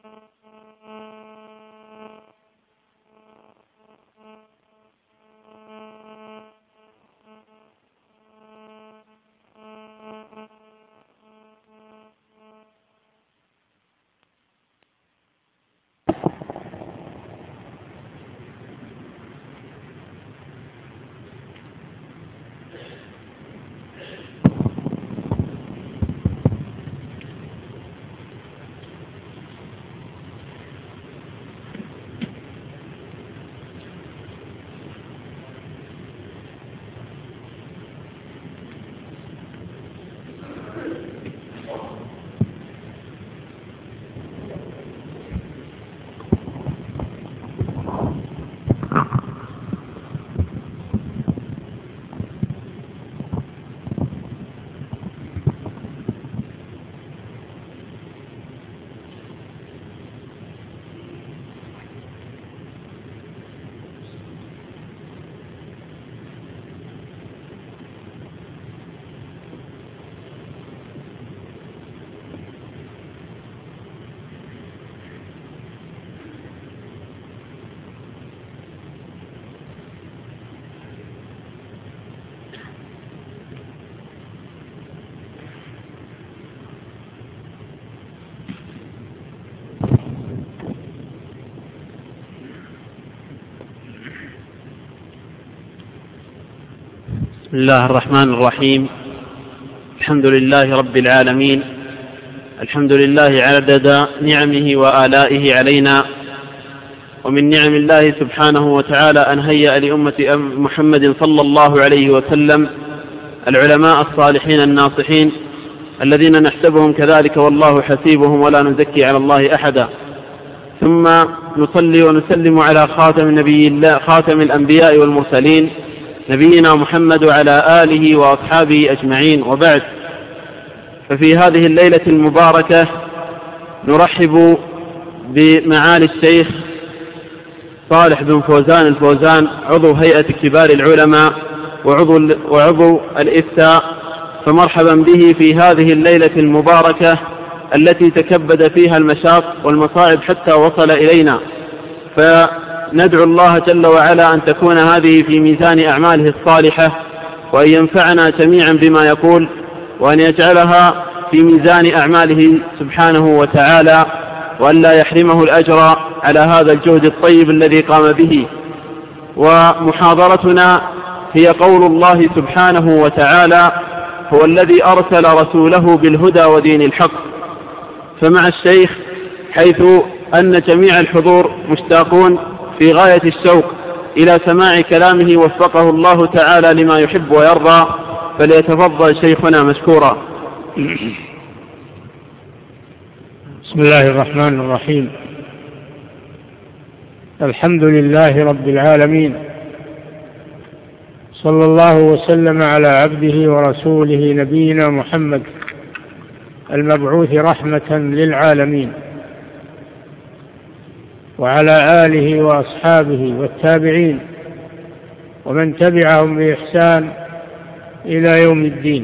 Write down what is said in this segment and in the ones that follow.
بسم الله الرحمن الرحيم. الحمد لله رب العالمين، الحمد لله عدد نعمه وآلائه علينا. ومن نعم الله سبحانه وتعالى أن هيأ لأمة محمد صلى الله عليه وسلم العلماء الصالحين الناصحين الذين نحسبهم كذلك والله حسيبهم ولا نزكي على الله أحدا. ثم نصلي ونسلم على خاتم الأنبياء والمرسلين نبينا محمد وعلى آله وأصحابه أجمعين، وبعد. ففي هذه الليلة المباركة نرحب بمعالي الشيخ صالح بن فوزان الفوزان، عضو هيئة كبار العلماء وعضو الإفتاء، فمرحبا به في هذه الليلة المباركة التي تكبد فيها المشاق والمصائب حتى وصل إلينا. فندعو الله جل وعلا أن تكون هذه في ميزان أعماله الصالحة، وأن ينفعنا جميعا بما يقول، وأن يجعلها في ميزان أعماله سبحانه وتعالى، وأن لا يحرمه الأجر على هذا الجهد الطيب الذي قام به. ومحاضرتنا هي قول الله سبحانه وتعالى: هو الذي أرسل رسوله بالهدى ودين الحق. فمع الشيخ، حيث أن جميع الحضور مشتاقون في غاية الشوق إلى سماع كلامه وفقه الله تعالى لما يحب ويرضى، فليتفضل شيخنا مشكورا. بسم الله الرحمن الرحيم. الحمد لله رب العالمين، صلى الله وسلم على عبده ورسوله نبينا محمد المبعوث رحمة للعالمين، وعلى آله وأصحابه والتابعين ومن تبعهم بإحسان إلى يوم الدين.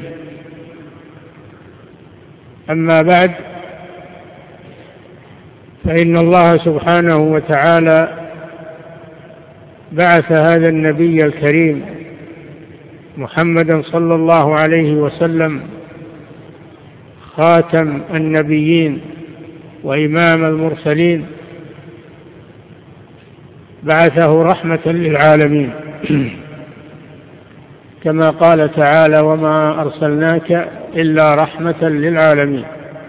أما بعد، فإن الله سبحانه وتعالى بعث هذا النبي الكريم محمدا صلى الله عليه وسلم خاتم النبيين وإمام المرسلين، بعثه رحمة للعالمين، كما قال تعالى: وما أرسلناك إلا رحمة للعالمين.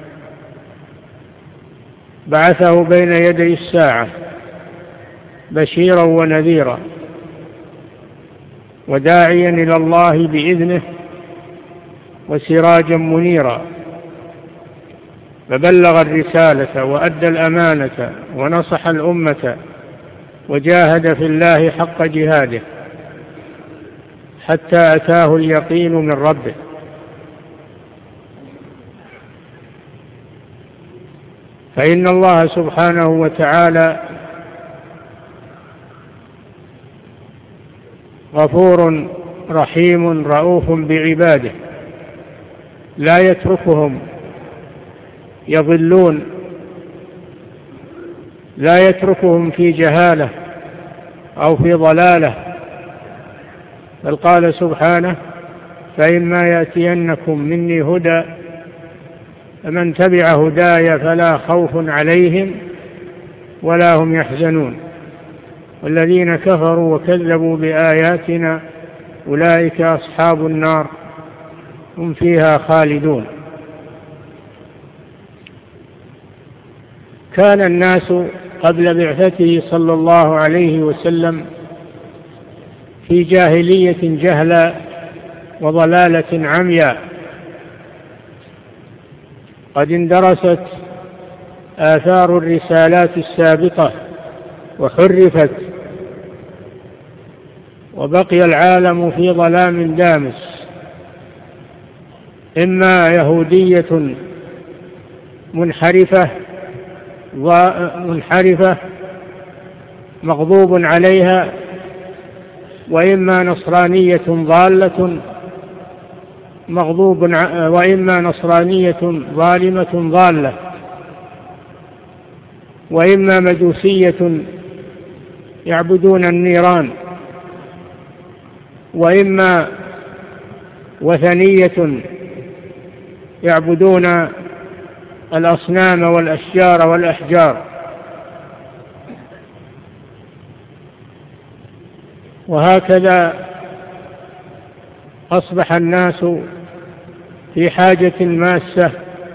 بعثه بين يدي الساعة بشيرا ونذيرا، وداعيا إلى الله بإذنه، وسراجا منيرا، فبلغ الرسالة وأدى الأمانة ونصح الأمة، وجاهد في الله حق جهاده حتى أتاه اليقين من ربه. فإن الله سبحانه وتعالى غفور رحيم رؤوف بعباده، لا يتركهم يضلون لا يتركهم في جهالة أو في ضلالة، بل قال سبحانه: فإما يأتينكم مني هدى فمن تبع هداي فلا خوف عليهم ولا هم يحزنون، والذين كفروا وكذبوا بآياتنا أولئك أصحاب النار هم فيها خالدون. كان الناس قبل بعثته صلى الله عليه وسلم في جاهلية جهلا وضلالة عمياء، قد اندرست آثار الرسالات السابقة وحرفت، وبقي العالم في ظلام دامس، إما يهودية منحرفة مغضوب عليها، وإما نصرانية ضالة وإما نصرانية ظالمة ضالة، وإما مجوسية يعبدون النيران، وإما وثنية يعبدون الأصنام والأشجار والأحجار. وهكذا أصبح الناس في حاجة ماسة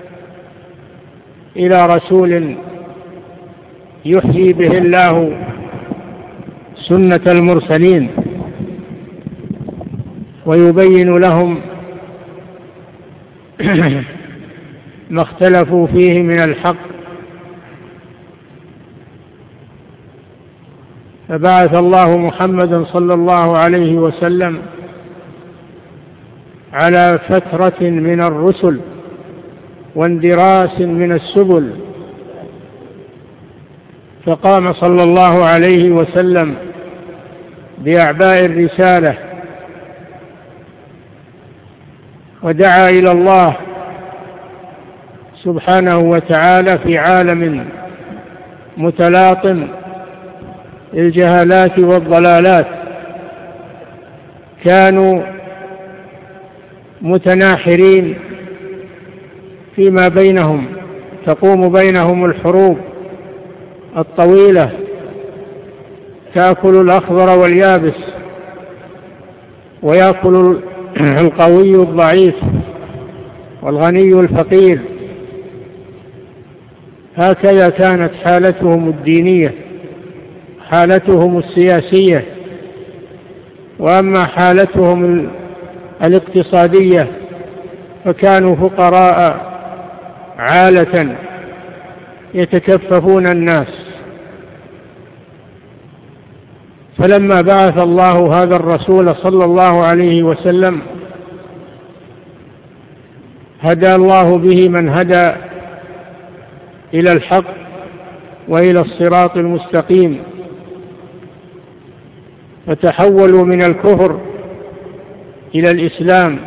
إلى رسول يحيي به الله سنة المرسلين ويبين لهم ما اختلفوا فيه من الحق. فبعث الله محمدا صلى الله عليه وسلم على فترة من الرسل واندراس من السبل، فقام صلى الله عليه وسلم بأعباء الرسالة ودعا إلى الله سبحانه وتعالى في عالم متلاطم الجهالات والضلالات، كانوا متناحرين فيما بينهم، تقوم بينهم الحروب الطويلة، تأكل الأخضر واليابس، ويأكل القوي الضعيف والغني الفقير. هكذا كانت حالتهم الدينية، حالتهم السياسية. وأما حالتهم الاقتصادية فكانوا فقراء عالة يتكففون الناس. فلما بعث الله هذا الرسول صلى الله عليه وسلم هدى الله به من هدى إلى الحق وإلى الصراط المستقيم، فتحولوا من الكفر إلى الإسلام،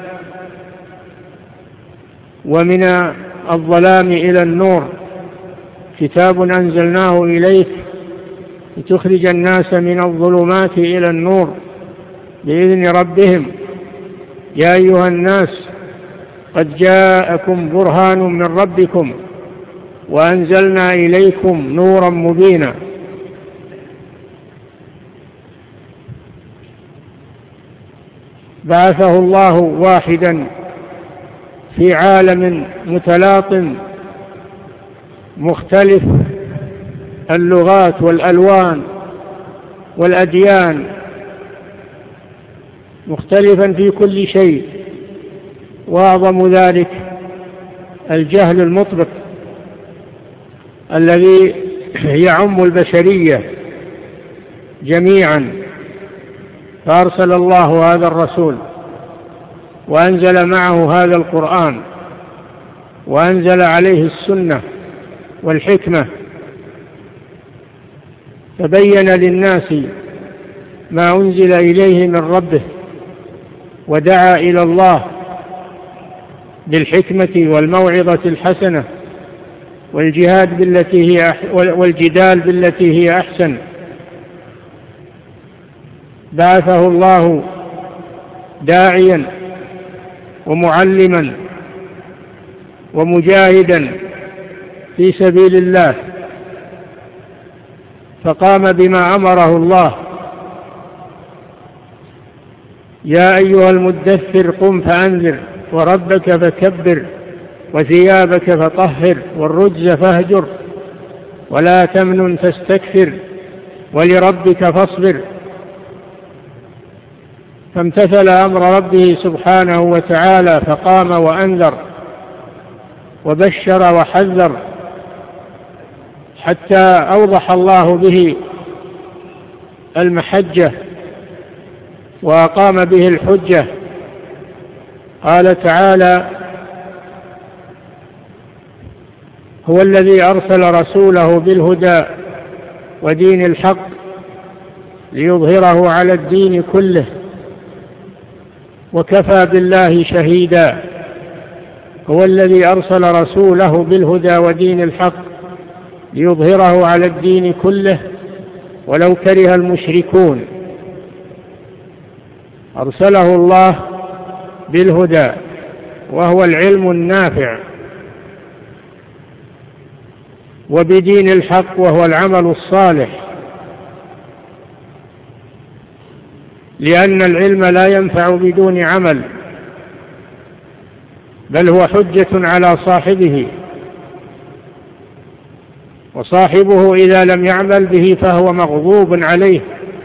ومن الظلام إلى النور. كتاب أنزلناه إليك لتخرج الناس من الظلمات إلى النور بإذن ربهم. يا أيها الناس قد جاءكم برهان من ربكم وأنزلنا إليكم نورا مبينا. بعثه الله واحدا في عالم متلاطم مختلف اللغات والألوان والأديان، مختلفا في كل شيء، وأعظم ذلك الجهل المطبق الذي يعم البشرية جميعا. فأرسل الله هذا الرسول وأنزل معه هذا القرآن، وأنزل عليه السنة والحكمة، فبين للناس ما أنزل إليه من ربه، ودعا إلى الله بالحكمة والموعظة الحسنة والجدال بالتي هي أحسن. بعثه الله داعيا ومعلما ومجاهدا في سبيل الله، فقام بما أمره الله: يا أيها المدثر قم فأنذر وربك فكبر وثيابك فطهر والرجز فاهجر ولا تمنن تستكثر ولربك فاصبر. فامتثل أمر ربه سبحانه وتعالى فقام وأنذر وبشر وحذر، حتى أوضح الله به المحجة وأقام به الحجة. قال تعالى: هو الذي أرسل رسوله بالهدى ودين الحق ليظهره على الدين كله وكفى بالله شهيدا. هو الذي أرسل رسوله بالهدى ودين الحق ليظهره على الدين كله ولو كره المشركون. أرسله الله بالهدى وهو العلم النافع، وبدين الحق وهو العمل الصالح، لأن العلم لا ينفع بدون عمل، بل هو حجة على صاحبه، وصاحبه إذا لم يعمل به فهو مغضوب عليه.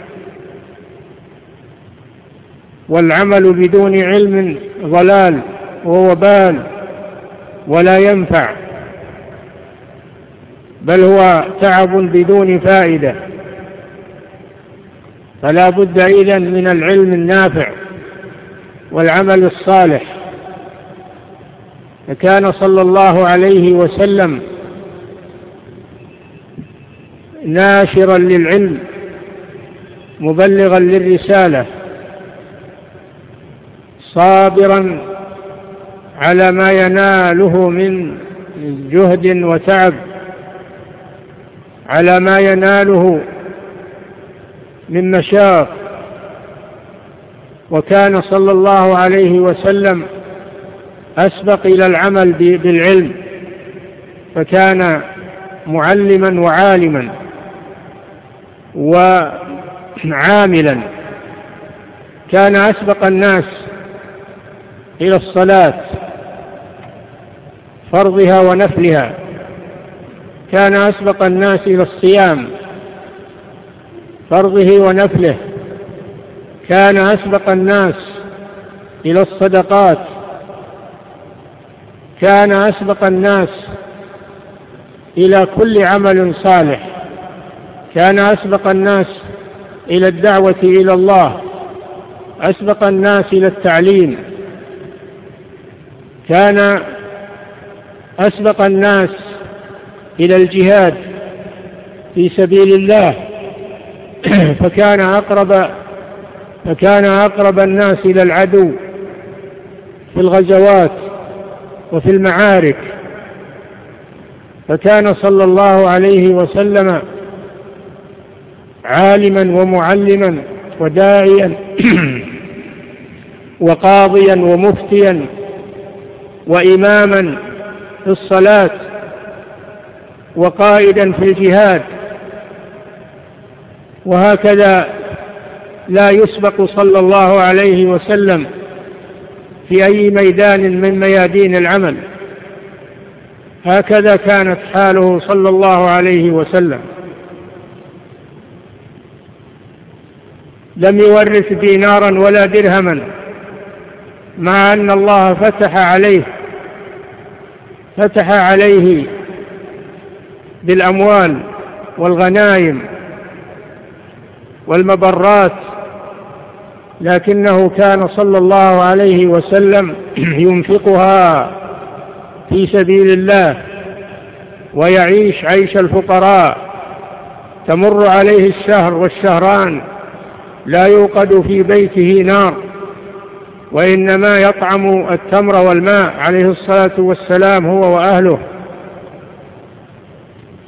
والعمل بدون علم ضلال ووبال ولا ينفع، بل هو تعب بدون فائدة. فلا بد إذن من العلم النافع والعمل الصالح. فكان صلى الله عليه وسلم ناشرا للعلم مبلغا للرسالة، صابرا على ما يناله من جهد وتعب، على ما يناله من مشاق. وكان صلى الله عليه وسلم أسبق إلى العمل بالعلم، فكان معلما وعالما وعاملا. كان أسبق الناس إلى الصلاة فرضها ونفلها، كان أسبق الناس إلى الصيام فرضه ونفله، كان أسبق الناس إلى الصدقات، كان أسبق الناس إلى كل عمل صالح، كان أسبق الناس إلى الدعوة إلى الله، أسبق الناس إلى التعليم، كان أسبق الناس إلى الجهاد في سبيل الله، فكان أقرب الناس إلى العدو في الغزوات وفي المعارك. فكان صلى الله عليه وسلم عالما ومعلما وداعيا وقاضيا ومفتيا وإماما في الصلاة وقائدا في الجهاد. وهكذا لا يسبق صلى الله عليه وسلم في أي ميدان من ميادين العمل. هكذا كانت حاله صلى الله عليه وسلم. لم يورث دينارا ولا درهما، مع أن الله فتح عليه بالأموال والغنائم والمبرات، لكنه كان صلى الله عليه وسلم ينفقها في سبيل الله ويعيش عيش الفقراء. تمر عليه الشهر والشهران لا يوقد في بيته نار، وإنما يطعم التمر والماء عليه الصلاة والسلام هو وأهله.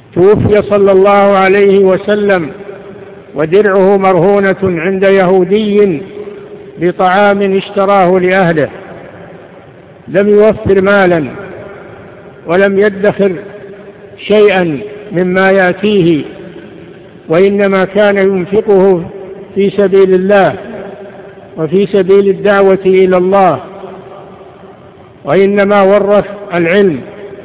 توفي صلى الله عليه وسلم ودرعه مرهونة عند يهودي بطعام اشتراه لأهله، لم يوفر مالا ولم يدخر شيئا مما يأتيه، وإنما كان ينفقه في سبيل الله وفي سبيل الدعوة إلى الله، وإنما ورث العلم.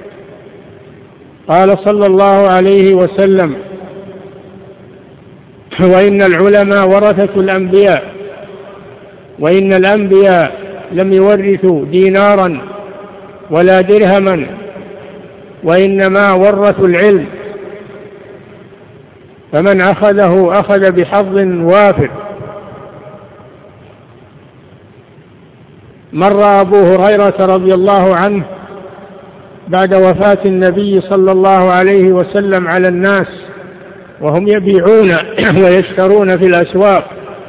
قال صلى الله عليه وسلم: وإن العلماء ورثة الأنبياء، وإن الأنبياء لم يورثوا دينارا ولا درهما، وإنما ورثوا العلم، فمن أخذه أخذ بحظ وافر. مر أبو هريرة رضي الله عنه بعد وفاة النبي صلى الله عليه وسلم على الناس وهم يبيعون ويشترون في الأسواق،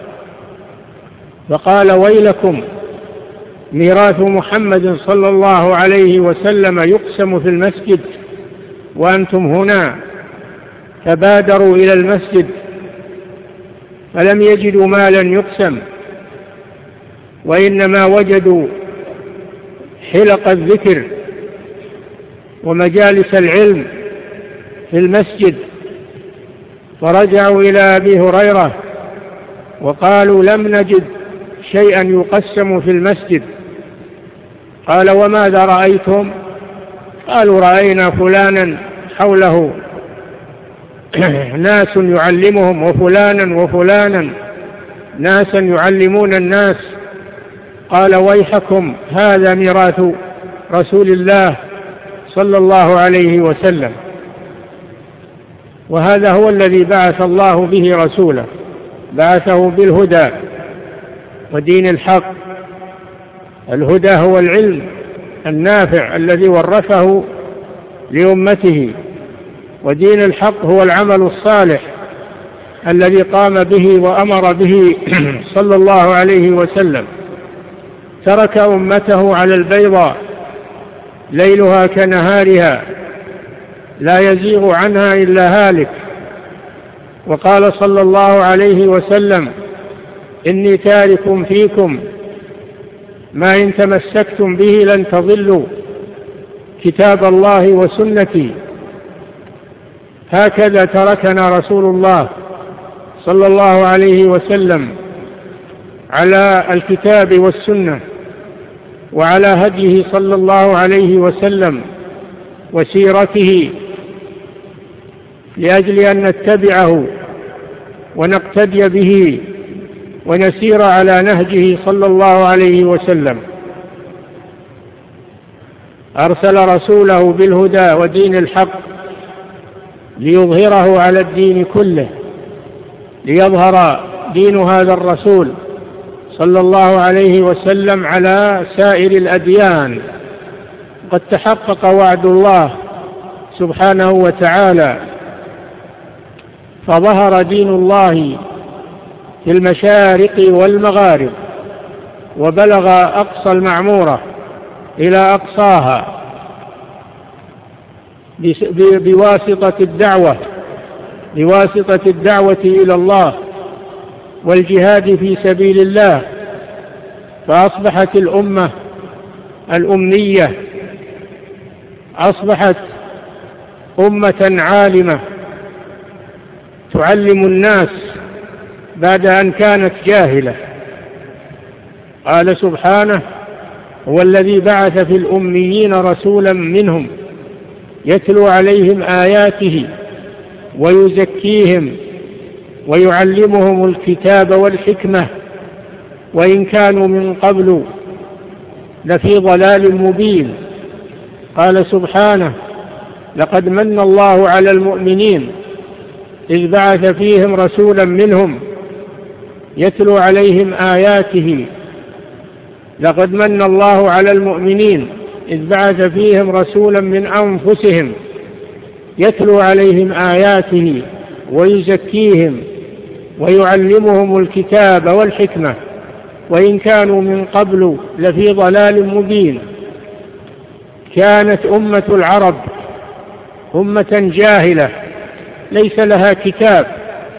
فقال: ويلكم، ميراث محمد صلى الله عليه وسلم يقسم في المسجد وأنتم هنا. فبادروا إلى المسجد فلم يجدوا مالا يقسم، وإنما وجدوا حلق الذكر ومجالس العلم في المسجد، فرجعوا إلى أبي هريرة وقالوا: لم نجد شيئا يقسم في المسجد. قال: وماذا رأيتم؟ قالوا: رأينا فلانا حوله ناس يعلمهم، وفلانا وفلانا ناسا يعلمون الناس. قال: ويحكم، هذا ميراث رسول الله صلى الله عليه وسلم، وهذا هو الذي بعث الله به رسوله، بعثه بالهدى ودين الحق. الهدى هو العلم النافع الذي ورثه لأمته، ودين الحق هو العمل الصالح الذي قام به وأمر به صلى الله عليه وسلم. ترك أمته على البيضاء ليلها كنهارها لا يزيغ عنها إلا هالك. وقال صلى الله عليه وسلم: إني تارك فيكم ما إن تمسكتم به لن تضلوا، كتاب الله وسنتي. هكذا تركنا رسول الله صلى الله عليه وسلم على الكتاب والسنة، وعلى هديه صلى الله عليه وسلم وسيرته، لأجل أن نتبعه ونقتدي به ونسير على نهجه صلى الله عليه وسلم. أرسل رسوله بالهدى ودين الحق ليظهره على الدين كله، ليظهر دين هذا الرسول صلى الله عليه وسلم على سائر الأديان. قد تحقق وعد الله سبحانه وتعالى، فظهر دين الله في المشارق والمغارب، وبلغ أقصى المعمورة إلى أقصاها بواسطة الدعوة إلى الله والجهاد في سبيل الله. فأصبحت الأمة الأمية أصبحت أمة عالمة تعلم الناس بعد أن كانت جاهلة. قال سبحانه: هو الذي بعث في الأميين رسولا منهم يتلو عليهم آياته ويزكيهم ويعلمهم الكتاب والحكمة وإن كانوا من قبل لفي ضلال مبين. قال سبحانه: لقد من الله على المؤمنين إذ بعث فيهم رسولا منهم يتلو عليهم آياته. لقد من الله على المؤمنين إذ بعث فيهم رسولا من أنفسهم يتلو عليهم آياته ويزكيهم ويعلمهم الكتاب والحكمة وإن كانوا من قبل لفي ضلال مبين. كانت أمة العرب أمة جاهلة ليس لها كتاب،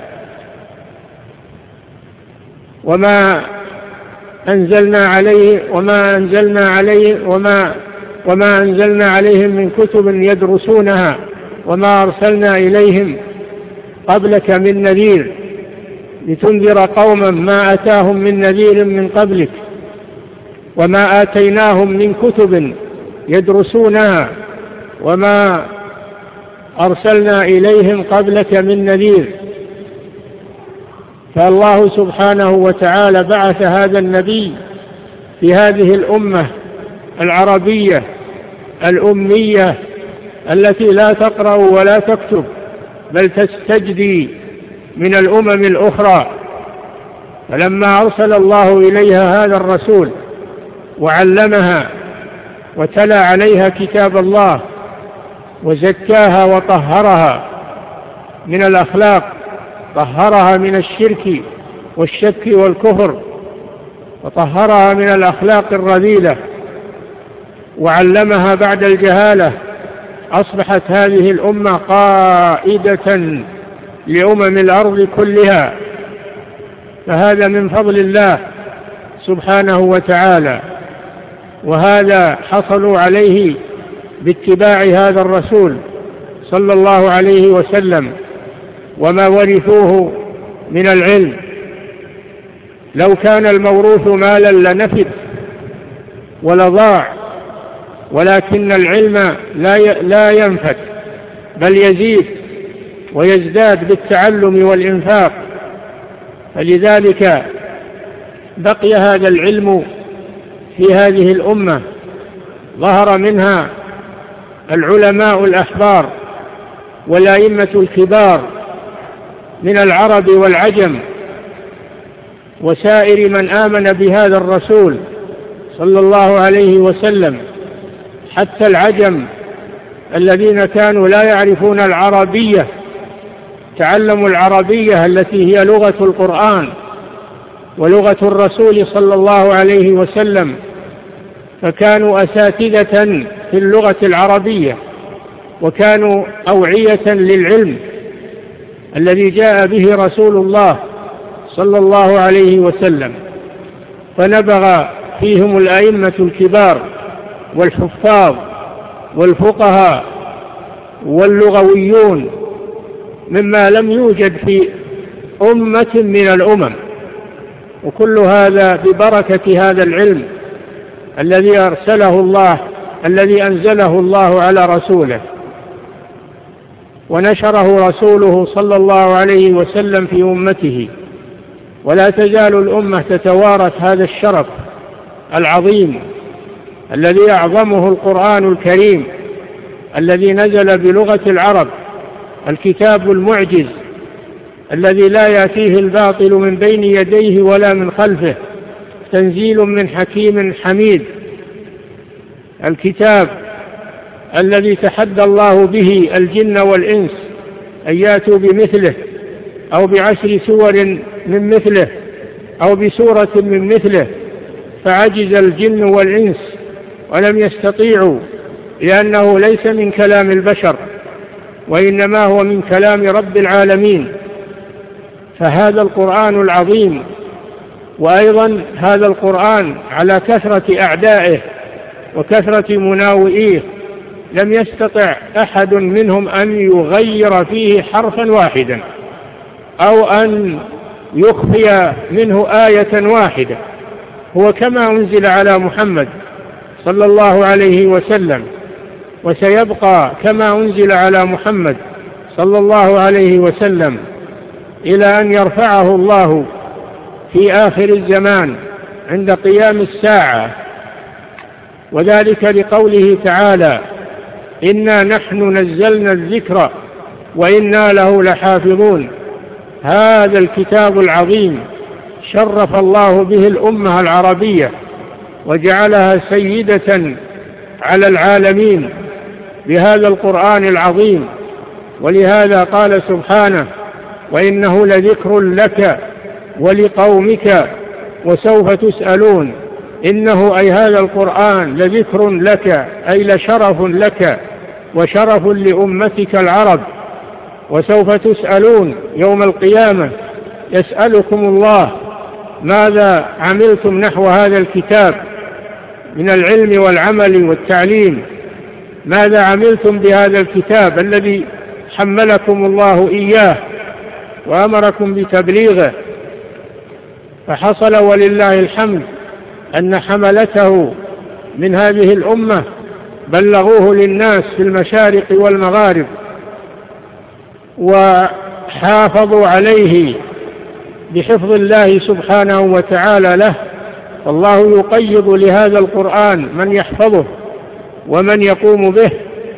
وما أنزلنا عليهم من كتب يدرسونها وما أرسلنا إليهم قبلك من نذير لتنذر قوما ما أتاهم من نذير من قبلك وما آتيناهم من كتب يدرسونها وما أرسلنا إليهم قبلك من نذير. فالله سبحانه وتعالى بعث هذا النبي في هذه الأمة العربية الأمية التي لا تقرأ ولا تكتب بل تستجدي من الأمم الأخرى. فلما أرسل الله إليها هذا الرسول وعلمها وتلا عليها كتاب الله وزكاها وطهرها من الأخلاق، طهرها من الشرك والشك والكفر، وطهرها من الأخلاق الرذيلة، وعلمها بعد الجهالة، أصبحت هذه الأمة قائدة لأمم الأرض كلها. فهذا من فضل الله سبحانه وتعالى، وهذا حصلوا عليه باتباع هذا الرسول صلى الله عليه وسلم وما ورثوه من العلم. لو كان الموروث مالا لنفد ولضاع، ولكن العلم لا ينفد بل يزيد ويزداد بالتعلم والإنفاق. فلذلك بقي هذا العلم في هذه الأمة، ظهر منها العلماء الأحبار والأئمة الكبار من العرب والعجم وسائر من آمن بهذا الرسول صلى الله عليه وسلم، حتى العجم الذين كانوا لا يعرفون العربية تعلموا العربية التي هي لغة القرآن ولغة الرسول صلى الله عليه وسلم، فكانوا أساتذة في اللغة العربية وكانوا أوعية للعلم الذي جاء به رسول الله صلى الله عليه وسلم. فنبغ فيهم الأئمة الكبار والحفاظ والفقهاء واللغويون مما لم يوجد في أمة من الأمم، وكل هذا ببركة هذا العلم الذي أنزله الله على رسوله ونشره رسوله صلى الله عليه وسلم في أمته. ولا تزال الأمة تتوارث هذا الشرف العظيم الذي أعظمه القرآن الكريم الذي نزل بلغة العرب، الكتاب المعجز الذي لا يأتيه الباطل من بين يديه ولا من خلفه، تنزيل من حكيم حميد، الكتاب الذي تحدى الله به الجن والإنس أن يأتوا بمثله أو بعشر سور من مثله أو بسورة من مثله، فعجز الجن والإنس ولم يستطيعوا، لأنه ليس من كلام البشر وإنما هو من كلام رب العالمين. فهذا القرآن العظيم، وأيضا هذا القرآن على كثرة أعدائه وكثرة مناوئيه لم يستطع أحد منهم أن يغير فيه حرفا واحدا أو أن يخفي منه آية واحدة. هو كما أنزل على محمد صلى الله عليه وسلم، وسيبقى كما أنزل على محمد صلى الله عليه وسلم إلى أن يرفعه الله في آخر الزمان عند قيام الساعة. وذلك لقوله تعالى: إنا نحن نزلنا الذكر وإنا له لحافظون. هذا الكتاب العظيم شرف الله به الأمة العربية وجعلها سيدة على العالمين بهذا القرآن العظيم. ولهذا قال سبحانه: وإنه لذكر لك ولقومك وسوف تسألون. إنه أي هذا القرآن لذكر لك، أي لشرف لك وشرف لأمتك العرب، وسوف تسألون يوم القيامة. يسألكم الله ماذا عملتم نحو هذا الكتاب من العلم والعمل والتعليم، ماذا عملتم بهذا الكتاب الذي حملكم الله إياه وأمركم بتبليغه. فحصل ولله الحمد أن حملته من هذه الأمة بلغوه للناس في المشارق والمغارب وحافظوا عليه بحفظ الله سبحانه وتعالى له. والله يقيض لهذا القرآن من يحفظه ومن يقوم به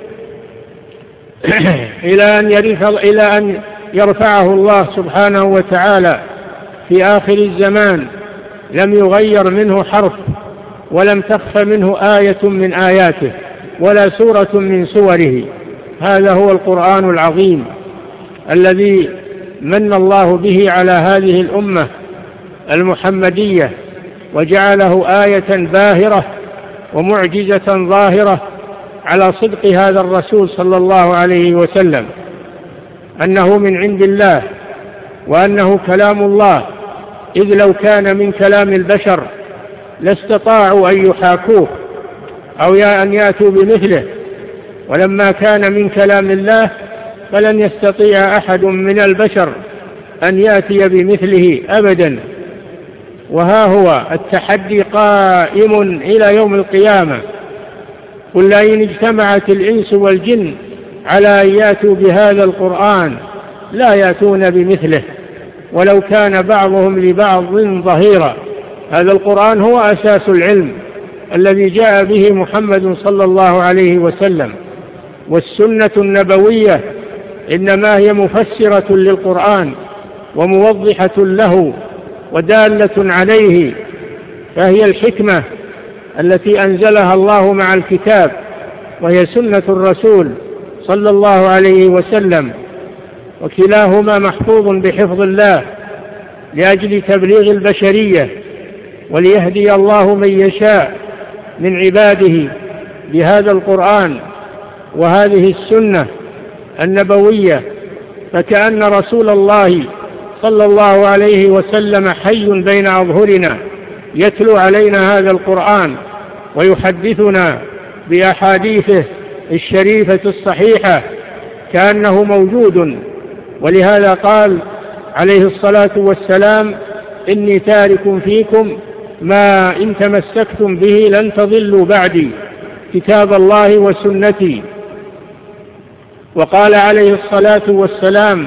إلى أن يرفعه الله سبحانه وتعالى في آخر الزمان، لم يغير منه حرف ولم تخف منه آية من آياته ولا سورة من سوره. هذا هو القرآن العظيم الذي من الله به على هذه الأمة المحمدية، وجعله آية باهرة ومعجزة ظاهرة على صدق هذا الرسول صلى الله عليه وسلم، أنه من عند الله وأنه كلام الله، إذ لو كان من كلام البشر لاستطاعوا أن يحاكوه أو أن يأتوا بمثله، ولما كان من كلام الله فلن يستطيع أحد من البشر أن يأتي بمثله أبدا. وها هو التحدي قائم إلى يوم القيامة. قل لئن اجتمعت الإنس والجن على أن يأتوا بهذا القرآن لا يأتون بمثله ولو كان بعضهم لبعض ظهيرا. هذا القرآن هو أساس العلم الذي جاء به محمد صلى الله عليه وسلم، والسنة النبوية إنما هي مفسرة للقرآن وموضحة له ودالة عليه، فهي الحكمة التي أنزلها الله مع الكتاب، وهي سنة الرسول صلى الله عليه وسلم، وكلاهما محفوظ بحفظ الله لأجل تبليغ البشرية وليهدي الله من يشاء من عباده بهذا القرآن وهذه السنة النبوية. فكأن رسول الله صلى الله عليه وسلم حي بين أظهرنا يتلو علينا هذا القرآن ويحدثنا بأحاديثه الشريفة الصحيحة كأنه موجود. ولهذا قال عليه الصلاة والسلام: إني تارك فيكم ما إن تمسكتم به لن تضلوا بعدي، كتاب الله وسنتي. وقال عليه الصلاة والسلام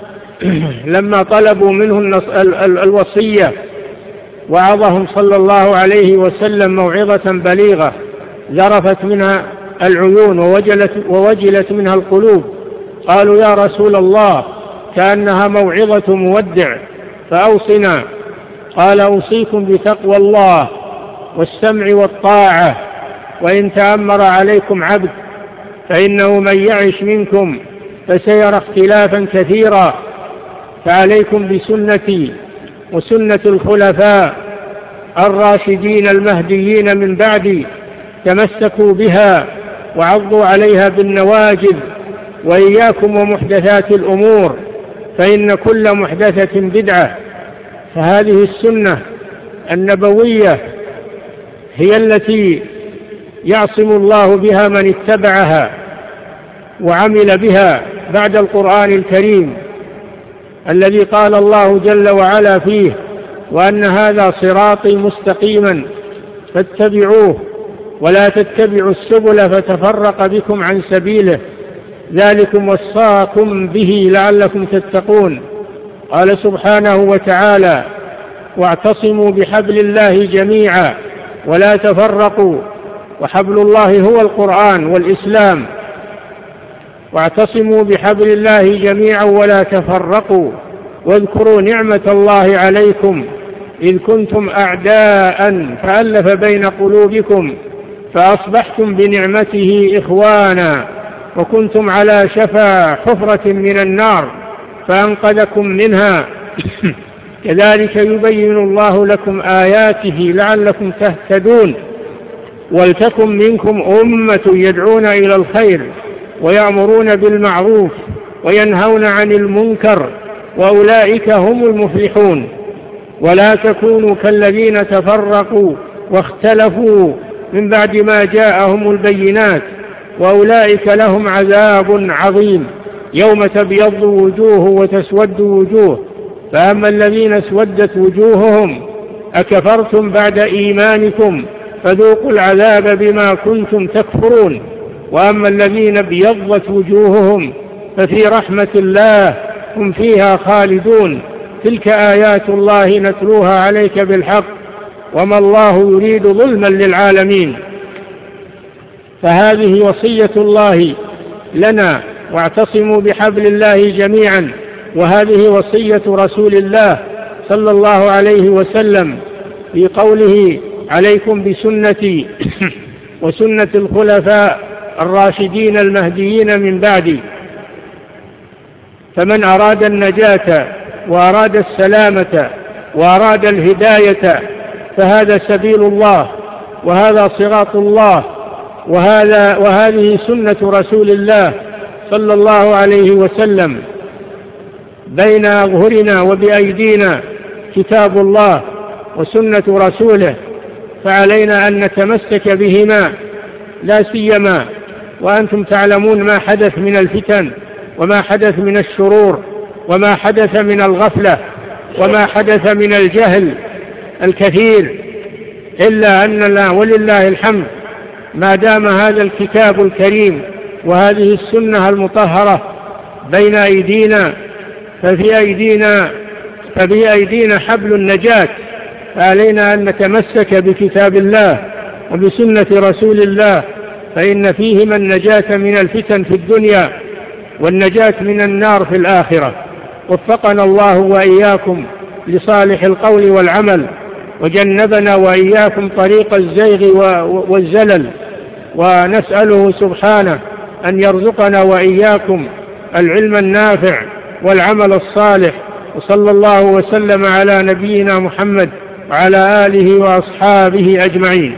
لما طلبوا منه الوصية وعظهم صلى الله عليه وسلم موعظة بليغة ذرفت منها العيون ووجلت منها القلوب، قالوا: يا رسول الله كأنها موعظة مودع فأوصنا. قال: أوصيكم بتقوى الله والسمع والطاعة، وإن تأمر عليكم عبد فإنه من يعش منكم فسيرى اختلافا كثيرا، فعليكم بسنتي وسنة الخلفاء الراشدين المهديين من بعدي، تمسكوا بها وعضوا عليها بالنواجذ، وإياكم ومحدثات الأمور فإن كل محدثة بدعة. فهذه السنة النبوية هي التي يعصم الله بها من اتبعها وعمل بها بعد القرآن الكريم الذي قال الله جل وعلا فيه: وأن هذا صراطي مستقيما فاتبعوه ولا تتبعوا السبل فتفرق بكم عن سبيله، ذلكم وصاكم به لعلكم تتقون. قال سبحانه وتعالى: واعتصموا بحبل الله جميعا ولا تفرقوا، وحبل الله هو القرآن والإسلام. واعتصموا بحبل الله جميعا ولا تفرقوا، واذكروا نعمة الله عليكم إذ كنتم أعداء فألف بين قلوبكم فأصبحتم بنعمته إخوانا، وكنتم على شفا حفرة من النار فأنقذكم منها. كذلك يبين الله لكم آياته لعلكم تهتدون. ولتكن منكم أمة يدعون إلى الخير ويأمرون بالمعروف وينهون عن المنكر، وأولئك هم المفلحون. ولا تكونوا كالذين تفرقوا واختلفوا من بعد ما جاءهم البينات، وأولئك لهم عذاب عظيم يوم تبيض وجوه وتسود وجوه. فأما الذين اسودت وجوههم أكفرتم بعد إيمانكم فذوقوا العذاب بما كنتم تكفرون. وأما الذين ابيضت وجوههم ففي رحمة الله هم فيها خالدون. تلك آيات الله نتلوها عليك بالحق وما الله يريد ظلما للعالمين. فهذه وصية الله لنا، واعتصموا بحبل الله جميعا. وهذه وصية رسول الله صلى الله عليه وسلم في قوله: عليكم بسنتي وسنة الخلفاء الراشدين المهديين من بعدي. فمن أراد النجاة وأراد السلامة وأراد الهداية فهذا سبيل الله، وهذا صراط الله، وهذه سنة رسول الله صلى الله عليه وسلم. بين أظهرنا وبأيدينا كتاب الله وسنة رسوله، فعلينا أن نتمسك بهما، لا سيما وأنتم تعلمون ما حدث من الفتن، وما حدث من الشرور، وما حدث من الغفلة، وما حدث من الجهل الكثير. إلا أننا ولله الحمد ما دام هذا الكتاب الكريم وهذه السنة المطهرة بين أيدينا ففي أيدينا حبل النجاة. فعلينا أن نتمسك بكتاب الله وبسنة رسول الله، فإن فيهما النجاة من الفتن في الدنيا والنجاة من النار في الآخرة. وفقنا الله وإياكم لصالح القول والعمل، وجنبنا وإياكم طريق الزيغ والزلل، ونسأله سبحانه أن يرزقنا وإياكم العلم النافع والعمل الصالح. وصلى الله وسلم على نبينا محمد وعلى آله وأصحابه أجمعين.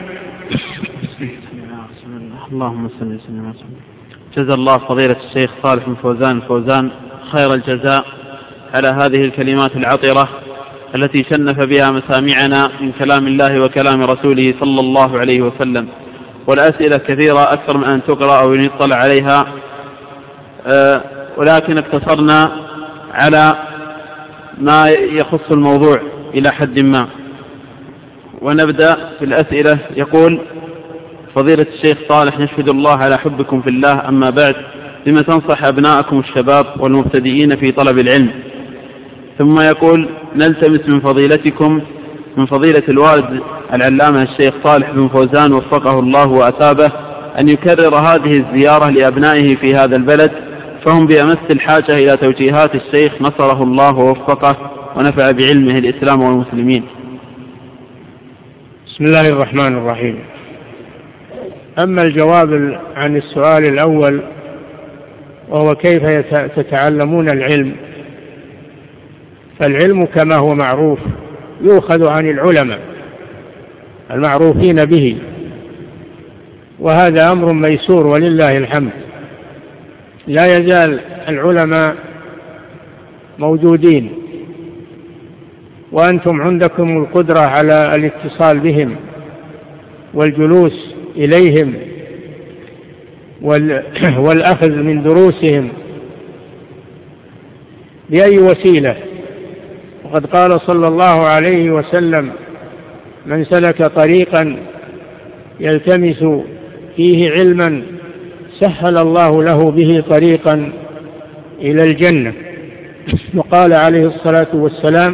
اللهم صل وسلم. جزا الله فضيلة الشيخ صالح بن فوزان الفوزان خير الجزاء على هذه الكلمات العطرة التي شنف بها مسامعنا من كلام الله وكلام رسوله صلى الله عليه وسلم. والأسئلة كثيرة أكثر من أن تقرأ أو يطلع عليها، ولكن اقتصرنا على ما يخص الموضوع إلى حد ما. ونبدأ في الأسئلة. يقول: فضيلة الشيخ صالح، نشهد الله على حبكم في الله، أما بعد، بما تنصح أبناءكم الشباب والمبتدئين في طلب العلم؟ ثم يقول: نلتمس من فضيلتكم، من فضيلة الوالد العلامة الشيخ صالح بن فوزان وفقه الله وأثابه، أن يكرر هذه الزيارة لأبنائه في هذا البلد، فهم بأمس الحاجة إلى توجيهات الشيخ نصره الله ووفقه ونفع بعلمه الإسلام والمسلمين. بسم الله الرحمن الرحيم. أما الجواب عن السؤال الأول، وهو كيف تتعلمون العلم، فالعلم كما هو معروف يؤخذ عن العلماء المعروفين به، وهذا أمر ميسور ولله الحمد. لا يزال العلماء موجودين، وأنتم عندكم القدرة على الاتصال بهم والجلوس إليهم والأخذ من دروسهم بأي وسيلة. وقد قال صلى الله عليه وسلم: من سلك طريقا يلتمس فيه علما سهل الله له به طريقا إلى الجنة. وقال عليه الصلاة والسلام: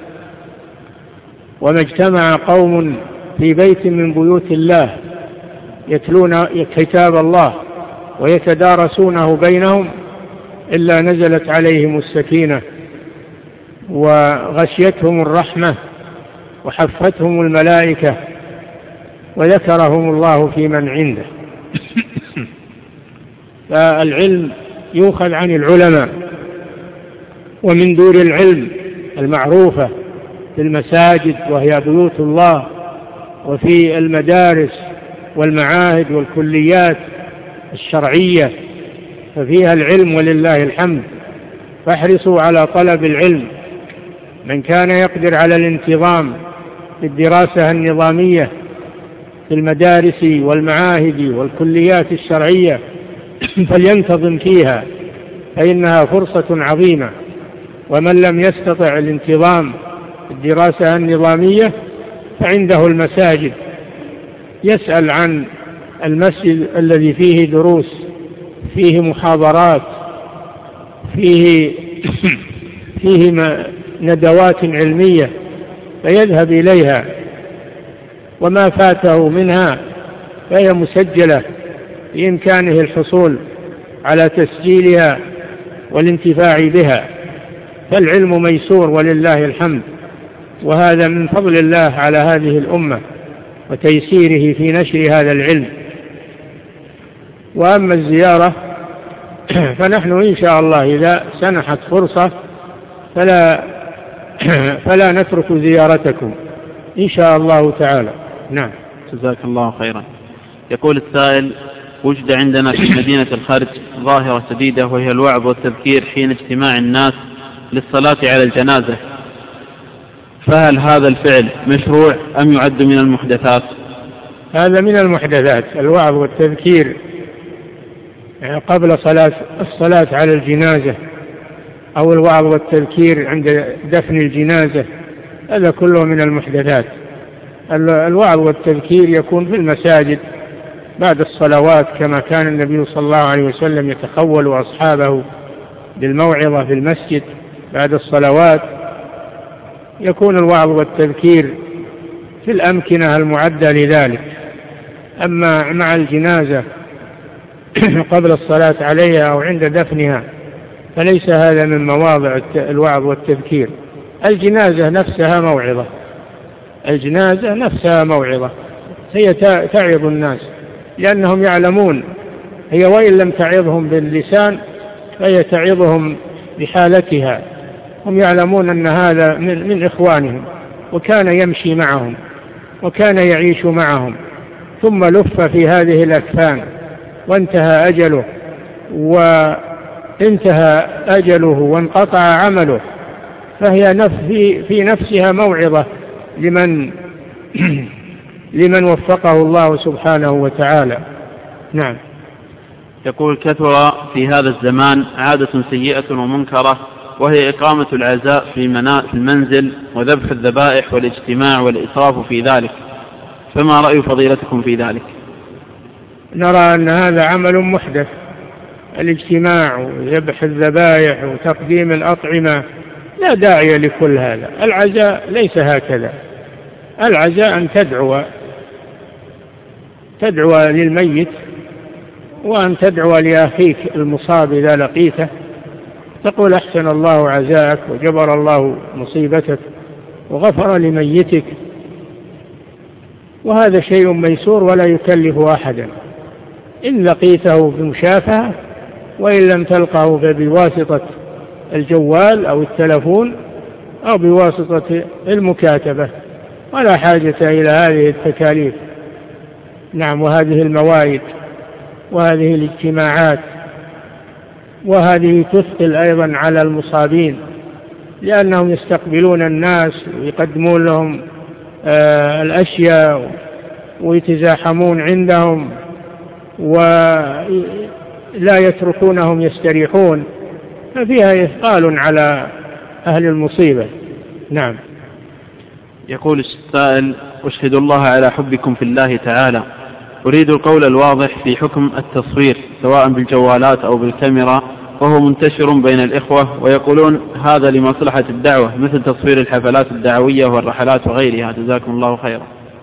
وما اجتمع قوم في بيت من بيوت الله يتلون كتاب الله ويتدارسونه بينهم إلا نزلت عليهم السكينة وغشيتهم الرحمة وحفتهم الملائكة وذكرهم الله في من عنده. فالعلم يؤخذ عن العلماء. ومن دور العلم المعروفة في المساجد وهي بيوت الله، وفي المدارس والمعاهد والكليات الشرعية، ففيها العلم ولله الحمد. فاحرصوا على طلب العلم. من كان يقدر على الانتظام في الدراسة النظامية في المدارس والمعاهد والكليات الشرعية فلينتظم فيها، فإنها فرصة عظيمة. ومن لم يستطع الانتظام في الدراسة النظامية فعنده المساجد، يسأل عن المسجد الذي فيه دروس، فيه محاضرات، فيه ندوات علمية، فيذهب إليها، وما فاته منها فهي مسجلة بإمكانه الحصول على تسجيلها والانتفاع بها. فالعلم ميسور ولله الحمد، وهذا من فضل الله على هذه الأمة وتيسيره في نشر هذا العلم. وأما الزيارة فنحن إن شاء الله إذا سنحت فرصة فلا نترك زيارتكم إن شاء الله تعالى. نعم. جزاك الله خيرا. يقول السائل: وجد عندنا في مدينة الخرج ظاهرة شديدة، وهي الوعظ والتذكير حين اجتماع الناس للصلاة على الجنازة، فهل هذا الفعل مشروع أم يعد من المحدثات؟ هذا من المحدثات، الوعظ والتذكير قبل الصلاة على الجنازة، أو الوعظ والتذكير عند دفن الجنازة، هذا كله من المحدثات. الوعظ والتذكير يكون في المساجد بعد الصلوات، كما كان النبي صلى الله عليه وسلم يتخول أصحابه بالموعظة في المسجد بعد الصلوات. يكون الوعظ والتذكير في الأمكنة المعدة لذلك. أما مع الجنازة قبل الصلاة عليها أو عند دفنها فليس هذا من مواضع الوعظ والتذكير. الجنازة نفسها موعظة، الجنازة نفسها موعظة، هي تعظ الناس لأنهم يعلمون، هي وإن لم تعظهم باللسان فهي تعظهم بحالتها. هم يعلمون أن هذا من إخوانهم، وكان يمشي معهم وكان يعيش معهم، ثم لف في هذه الأكفان وانتهى أجله وانقطع عمله، فهي في نفسها موعظة لمن وفقه الله سبحانه وتعالى. نعم. يقول: كثر في هذا الزمان عادة سيئة ومنكرة، وهي إقامة العزاء في المنزل وذبح الذبائح والاجتماع والإسراف في ذلك، فما رأي فضيلتكم في ذلك؟ نرى أن هذا عمل محدث، الاجتماع وذبح الذبائح وتقديم الأطعمة، لا داعي لكل هذا. العزاء ليس هكذا، العزاء أن تدعو للميت، وأن تدعو لأخيك المصاب إذا لقيته، تقول: أحسن الله عزاءك وجبر الله مصيبتك وغفر لميتك. وهذا شيء ميسور ولا يكلف أحدا، إن لقيته بمشافهة، وإن لم تلقه فبواسطة الجوال أو التلفون أو بواسطة المكاتبة، ولا حاجة إلى هذه التكاليف. نعم. وهذه الموائد وهذه الاجتماعات، وهذه تثقل أيضا على المصابين، لأنهم يستقبلون الناس ويقدمون لهم الأشياء ويتزاحمون عندهم ولا يتركونهم يستريحون، ففيها إثقال على أهل المصيبة. نعم. يقول السائل: أشهد الله على حبكم في الله تعالى، أريد القول الواضح في حكم التصوير سواء بالجوالات أو بالكاميرا، وهو منتشر بين الإخوة، ويقولون هذا لمصلحة الدعوة، مثل تصوير الحفلات الدعوية والرحلات وغيرها، جزاكم الله خيرا.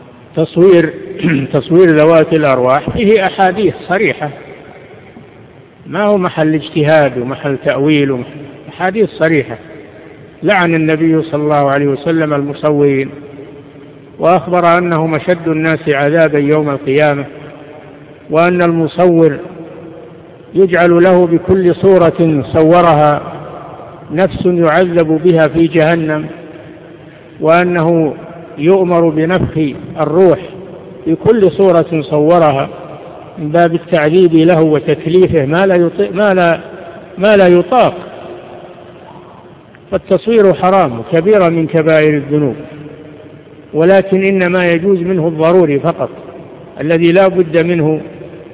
تصوير ذوات الأرواح فيه أحاديث صريحة، ما هو محل اجتهاد ومحل تأويل، أحاديث صريحة. لعن النبي صلى الله عليه وسلم المصورين، وأخبر أنهم أشد الناس عذابا يوم القيامة، وأن المصور يجعل له بكل صورة صورها نفس يعذب بها في جهنم، وأنه يؤمر بنفخ الروح في كل صورة صورها من باب التعذيب له وتكليفه ما لا يطاق. فالتصوير حرام كبيرة من كبائر الذنوب، ولكن إنما يجوز منه الضروري فقط الذي لا بد منه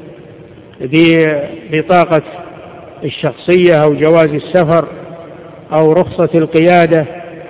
ببطاقة الشخصية أو جواز السفر أو رخصة القيادة.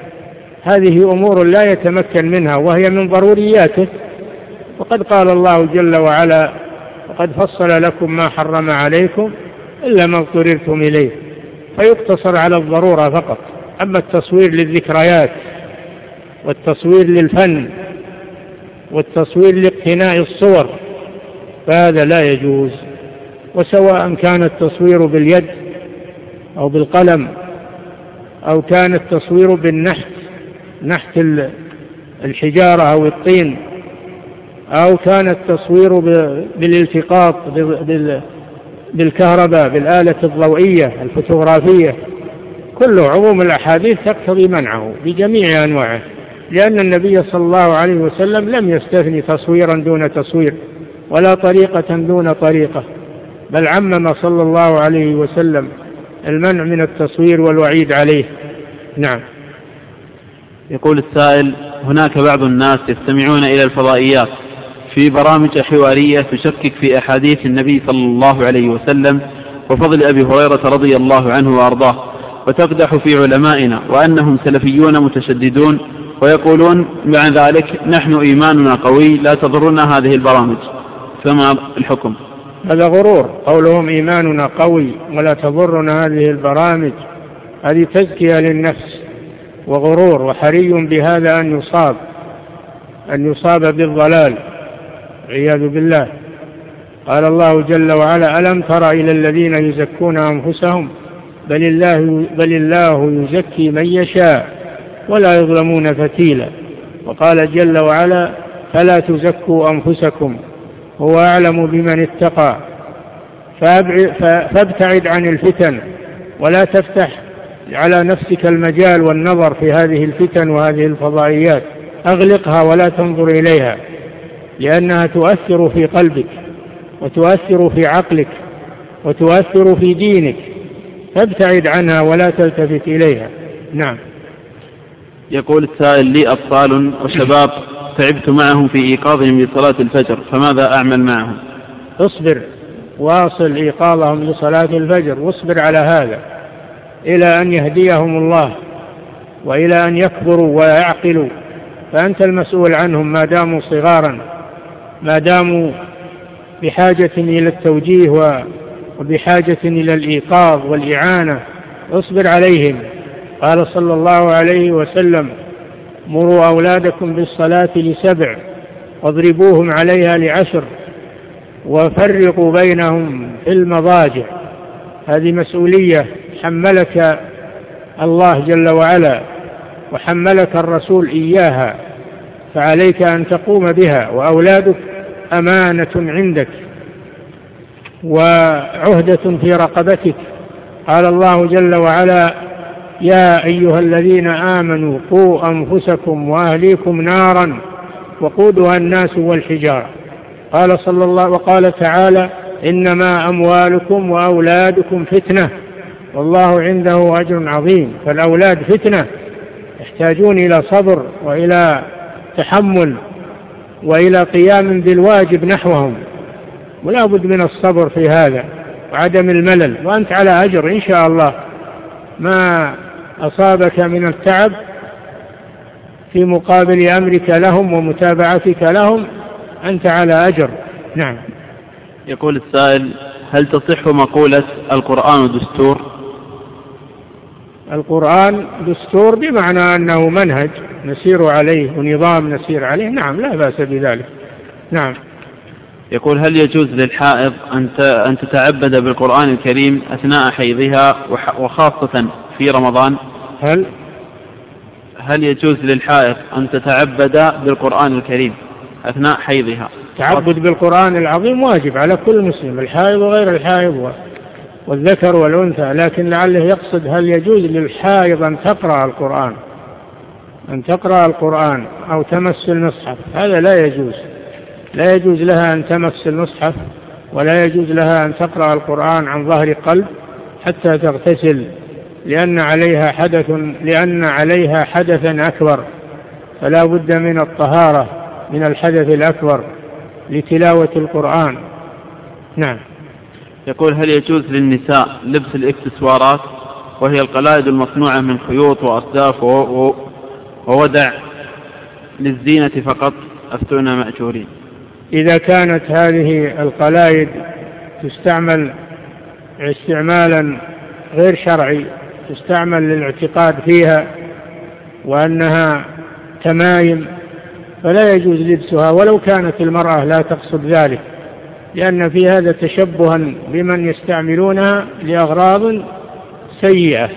هذه أمور لا يتمكن منها وهي من ضرورياته، وقد قال الله جل وعلا: وقد فصل لكم ما حرم عليكم إلا ما اضطررتم إليه، فيقتصر على الضرورة فقط. أما التصوير للذكريات والتصوير للفن والتصوير لاقتناء الصور فهذا لا يجوز، وسواء كان التصوير باليد أو بالقلم أو كان التصوير بالنحت، نحت الحجارة أو الطين، أو كان التصوير بالالتقاط بالكهرباء بالآلة الضوئية الفوتوغرافية، كله عموم الأحاديث تقتضي منعه بجميع أنواعه، لأن النبي صلى الله عليه وسلم لم يستثني تصويرا دون تصوير ولا طريقة دون طريقة، بل عمم صلى الله عليه وسلم المنع من التصوير والوعيد عليه. نعم. يقول السائل: هناك بعض الناس يستمعون إلى الفضائيات في برامج حوارية تشكك في أحاديث النبي صلى الله عليه وسلم وفضل أبي هريرة رضي الله عنه وأرضاه، وتقدح في علمائنا وأنهم سلفيون متشددون، ويقولون مع ذلك: نحن إيماننا قوي لا تضرنا هذه البرامج، فما الحكم؟ هذا غرور، قولهم إيماننا قوي ولا تضرنا هذه البرامج، هذه تزكية للنفس وغرور، وحري بهذا أن يصاب بالضلال والعياذ بالله. قال الله جل وعلا: ألم تر إلى الذين يزكون أنفسهم بل الله يزكي من يشاء ولا يظلمون فتيلا. وقال جل وعلا: فلا تزكوا أنفسكم هو أعلم بمن اتقى. فابتعد عن الفتن ولا تفتح على نفسك المجال والنظر في هذه الفتن وهذه الفضائيات، أغلقها ولا تنظر إليها، لأنها تؤثر في قلبك وتؤثر في عقلك وتؤثر في دينك، فابتعد عنها ولا تلتفت إليها. نعم. يقول السائل: لي أطفال وشباب تعبت معهم في إيقاظهم لصلاة الفجر، فماذا أعمل معهم؟ اصبر، واصل إيقاظهم لصلاة الفجر، واصبر على هذا إلى أن يهديهم الله وإلى أن يكبروا ويعقلوا، فأنت المسؤول عنهم ما داموا صغارا، ما داموا بحاجة إلى التوجيه وبحاجة إلى الإيقاظ والإعانة، اصبر عليهم. قال صلى الله عليه وسلم: مروا أولادكم بالصلاة ل7 واضربوهم عليها ل10 وفرقوا بينهم في المضاجع. هذه مسؤولية حملك الله جل وعلا وحملك الرسول إياها، فعليك أن تقوم بها، وأولادك أمانة عندك وعهدة في رقبتك. قال الله جل وعلا: يا أيها الذين آمنوا قوا أنفسكم وأهليكم نارا وقودها الناس والحجارة. قال صلى الله وقال تعالى: إنما أموالكم وأولادكم فتنة والله عنده أجر عظيم. فالأولاد فتنة، يحتاجون إلى صبر وإلى تحمل وإلى قيام بالواجب نحوهم، ولا بد من الصبر في هذا وعدم الملل، وأنت على أجر إن شاء الله. ما أصابك من التعب في مقابل أمرك لهم ومتابعتك لهم أنت على أجر. نعم. يقول السائل: هل تصح مقولة القرآن دستور؟ القرآن دستور بمعنى أنه منهج نسير عليه ونظام نسير عليه، نعم، لا بأس بذلك. نعم. يقول: هل يجوز للحائض أن تتعبد بالقرآن الكريم أثناء حيضها وخاصة في رمضان؟ هل يجوز للحائض أن تتعبد بالقرآن الكريم أثناء حيضها؟ تعبد بالقرآن العظيم واجب على كل مسلم، الحائض وغير الحائض والذكر والأنثى، لكن لعله يقصد هل يجوز للحائض أن تقرأ القرآن أو تمس المصحف. هذا لا يجوز، لا يجوز لها أن تمس المصحف ولا يجوز لها أن تقرأ القرآن عن ظهر قلب حتى تغتسل لأن عليها حدثا أكبر، فلا بد من الطهارة من الحدث الأكبر لتلاوة القرآن. نعم. يقول: هل يجوز للنساء لبس الإكسسوارات وهي القلائد المصنوعة من خيوط وأصداف وودع للزينة فقط؟ أفتونا مأجورين. إذا كانت هذه القلائد تستعمل استعمالا غير شرعي، تستعمل للاعتقاد فيها وأنها تمايم، فلا يجوز لبسها ولو كانت المرأة لا تقصد ذلك، لأن في هذا تشبها بمن يستعملونها لأغراض سيئة.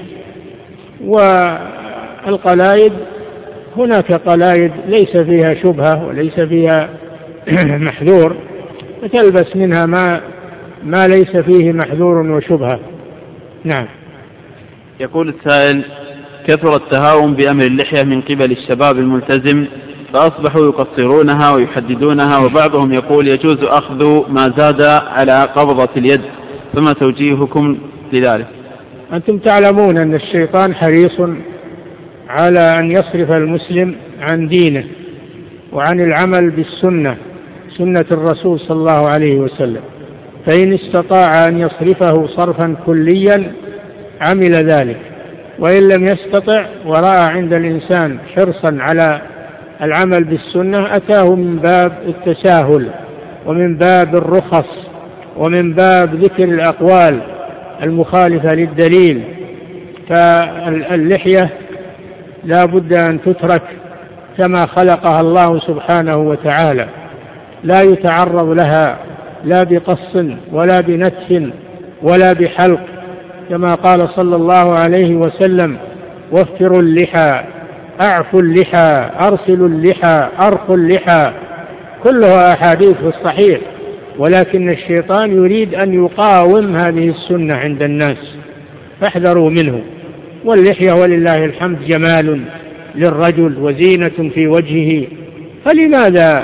والقلائد هناك قلائد ليس فيها شبهة وليس فيها محذور، فتلبس منها ما ليس فيه محذور وشبهة. نعم. يقول السائل: كثر التهاون بأمر اللحية من قبل الشباب الملتزم، فأصبحوا يقصرونها ويحددونها، وبعضهم يقول يجوز أخذ ما زاد على قبضة اليد، فما توجيهكم لذلك؟ أنتم تعلمون أن الشيطان حريص على أن يصرف المسلم عن دينه وعن العمل بالسنة، سنة الرسول صلى الله عليه وسلم، فإن استطاع أن يصرفه صرفا كليا عمل ذلك، وإن لم يستطع ورأى عند الإنسان حرصا على العمل بالسنة أتاه من باب التساهل ومن باب الرخص ومن باب ذكر الأقوال المخالفة للدليل. فاللحية لا بد أن تترك كما خلقها الله سبحانه وتعالى، لا يتعرض لها لا بقص ولا بنتف ولا بحلق، كما قال صلى الله عليه وسلم: وفروا اللحى، أعفوا اللحى، أرسلوا اللحى، أرخوا اللحى، كلها أحاديث في الصحيح، ولكن الشيطان يريد أن يقاوم هذه السنة عند الناس، فاحذروا منه. واللحية ولله الحمد جمال للرجل وزينة في وجهه، فلماذا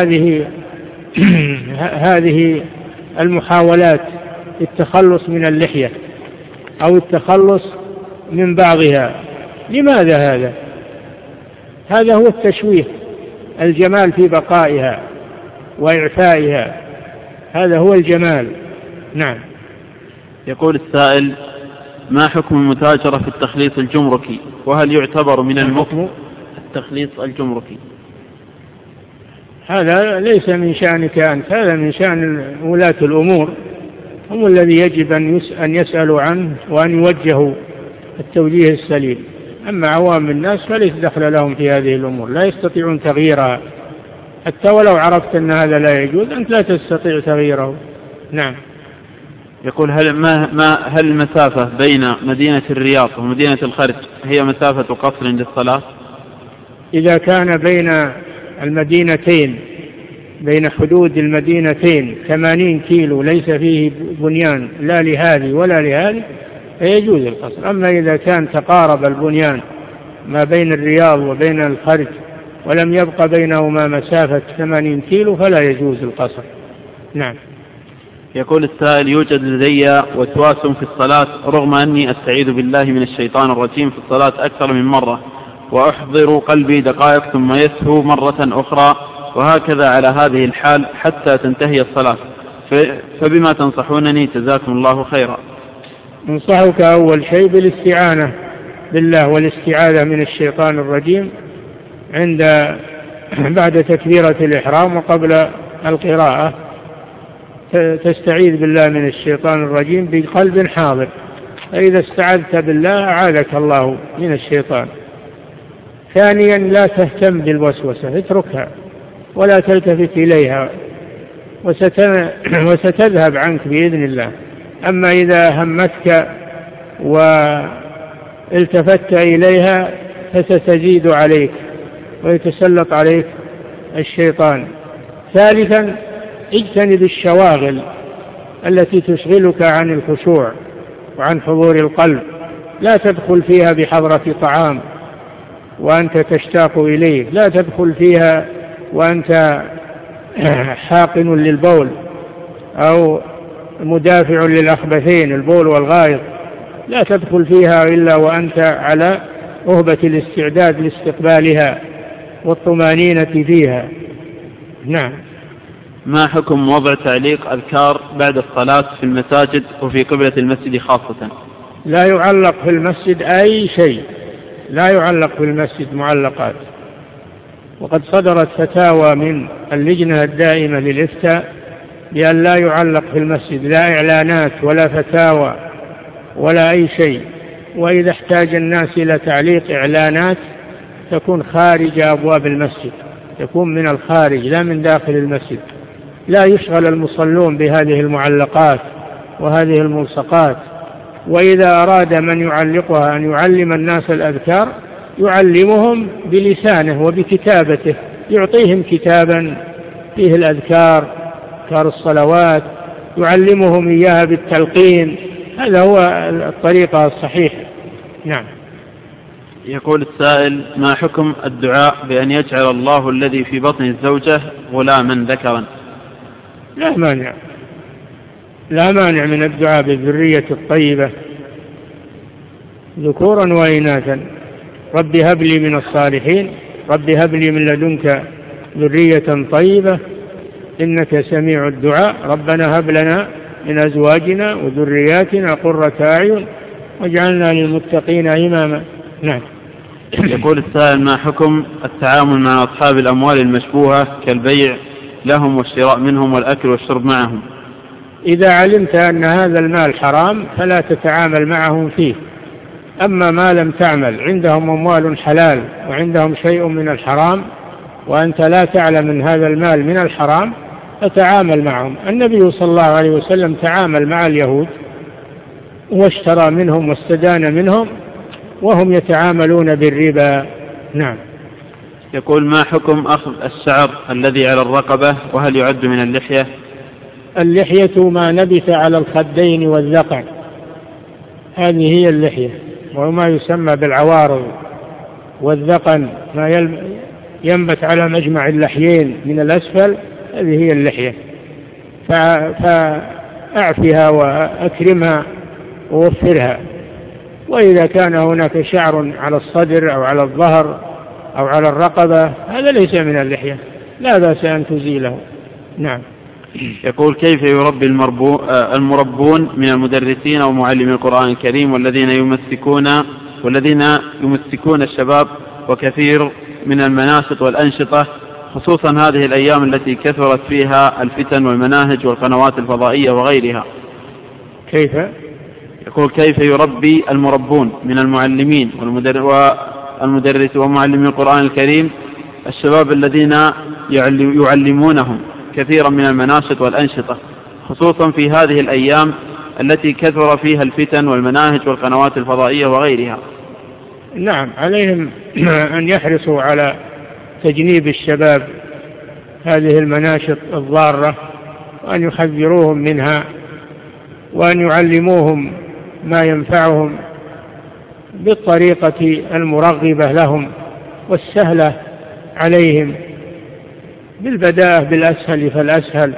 هذه المحاولات التخلص من اللحية أو التخلص من بعضها؟ لماذا هذا هو التشويه، الجمال في بقائها وإعفائها، هذا هو الجمال. نعم. يقول السائل: ما حكم المتاجرة في التخليص الجمركي، وهل يعتبر من المكم التخليص الجمركي؟ هذا ليس من شأنك أنت، هذا من شأن ولاة الأمور، هم الذي يجب أن يسألوا عنه وأن يوجهوا التوجيه السليم. أما عوام الناس فليس دخل لهم في هذه الأمور، لا يستطيعون تغييرها، حتى ولو عرفت أن هذا لا يجوز أنت لا تستطيع تغييره. نعم. يقول: هل المسافة بين مدينة الرياض ومدينة الخرج هي مسافة قصر للصلاة؟ إذا كان بين المدينتين، بين حدود المدينتين 80 كيلو ليس فيه بنيان لا لهذه ولا لهذه فيجوز القصر. أما إذا كان تقارب البنيان ما بين الرياض وبين الخرج ولم يبق بينهما مسافة 80 كيلو فلا يجوز القصر. نعم. يقول السائل: يوجد لدي وسواس في الصلاة رغم أني أستعيذ بالله من الشيطان الرجيم في الصلاة أكثر من مرة، وأحضر قلبي دقائق ثم يسهو مرة أخرى، وهكذا على هذه الحال حتى تنتهي الصلاة، فبما تنصحونني جزاكم الله خيرا؟ ننصحك أول شيء بالاستعانة بالله والاستعاذة من الشيطان الرجيم بعد تكبيرة الإحرام وقبل القراءة، تستعيذ بالله من الشيطان الرجيم بقلب حاضر، فإذا استعذت بالله أعاذك الله من الشيطان. ثانيا لا تهتم بالوسوسة، اتركها ولا تلتفت إليها وستذهب عنك بإذن الله. أما إذا همتك والتفت إليها فستزيد عليك ويتسلط عليك الشيطان. ثالثا اجتنب الشواغل التي تشغلك عن الخشوع وعن حضور القلب، لا تدخل فيها بحضرة طعام وأنت تشتاق إليه، لا تدخل فيها وأنت حاقن للبول أو مدافع للأخبثين البول والغائط، لا تدخل فيها إلا وأنت على أهبة الاستعداد لاستقبالها والطمانينة فيها. نعم. ما حكم وضع تعليق أذكار بعد الصلاة في المساجد وفي قبلة المسجد خاصة؟ لا يعلق في المسجد أي شيء، لا يعلق في المسجد معلقات. وقد صدرت فتاوى من اللجنة الدائمة للإفتاء بأن لا يعلق في المسجد، لا إعلانات ولا فتاوى ولا أي شيء. وإذا احتاج الناس إلى تعليق إعلانات تكون خارج أبواب المسجد، تكون من الخارج لا من داخل المسجد. لا يشغل المصلون بهذه المعلقات وهذه الملصقات. وإذا أراد من يعلقها أن يعلم الناس الأذكار يعلمهم بلسانه وبكتابته، يعطيهم كتابا فيه الأذكار، أذكار الصلوات، يعلمهم إياها بالتلقين. هذا هو الطريقة الصحيحة. نعم. يقول السائل: ما حكم الدعاء بأن يجعل الله الذي في بطن الزوجة غلاما ذكرا؟ لا مانع من الدعاء بالذرية الطيبة ذكورا وإناثا. رب هب لي من الصالحين، رب هب لي من لدنك ذرية طيبة إنك سميع الدعاء، ربنا هب لنا من أزواجنا وذرياتنا قرة أعين واجعلنا للمتقين إماما. نعم. يقول السائل: ما حكم التعامل مع أصحاب الأموال المشبوهة كالبيع لهم والشراء منهم والأكل والشرب معهم؟ إذا علمت أن هذا المال حرام فلا تتعامل معهم فيه. أما ما لم تعمل، عندهم أموال حلال وعندهم شيء من الحرام وأنت لا تعلم من هذا المال من الحرام فتعامل معهم. النبي صلى الله عليه وسلم تعامل مع اليهود واشترى منهم واستدان منهم وهم يتعاملون بالربا. نعم. يقول: ما حكم أخذ الشعر الذي على الرقبة وهل يعد من اللحية؟ اللحية ما نبت على الخدين والذقن، هذه هي اللحية، وما يسمى بالعوارض. والذقن ما ينبت على مجمع اللحيين من الأسفل، هذه هي اللحية. فأعفها وأكرمها ووفرها. وإذا كان هناك شعر على الصدر أو على الظهر أو على الرقبة هذا ليس من اللحية، لا بأس أن تزيله. نعم. يقول: كيف يربي المربون من المدرسين ومعلمي القرآن الكريم والذين يمسكون الشباب وكثير من المناشط والأنشطة، خصوصا هذه الأيام التي كثرت فيها الفتن والمناهج والقنوات الفضائية وغيرها؟ كيف؟ يقول: كيف يربي المربون من المعلمين والمدرس ومعلمي القرآن الكريم الشباب الذين يعلمونهم كثيرا من المناشط والأنشطة، خصوصا في هذه الأيام التي كثر فيها الفتن والمناهج والقنوات الفضائية وغيرها؟ نعم، عليهم أن يحرصوا على تجنيب الشباب هذه المناشط الضارة وأن يحذروهم منها وأن يعلموهم ما ينفعهم بالطريقة المرغبة لهم والسهلة عليهم، بالبداءة بالأسهل فالأسهل.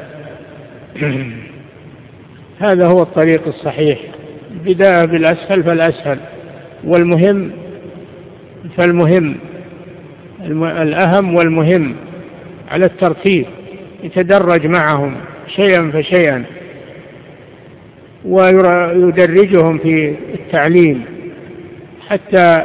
هذا هو الطريق الصحيح، البداية بالأسهل فالأسهل، والمهم فالمهم، الأهم والمهم على الترتيب، يتدرج معهم شيئا فشيئا ويدرجهم في التعليم حتى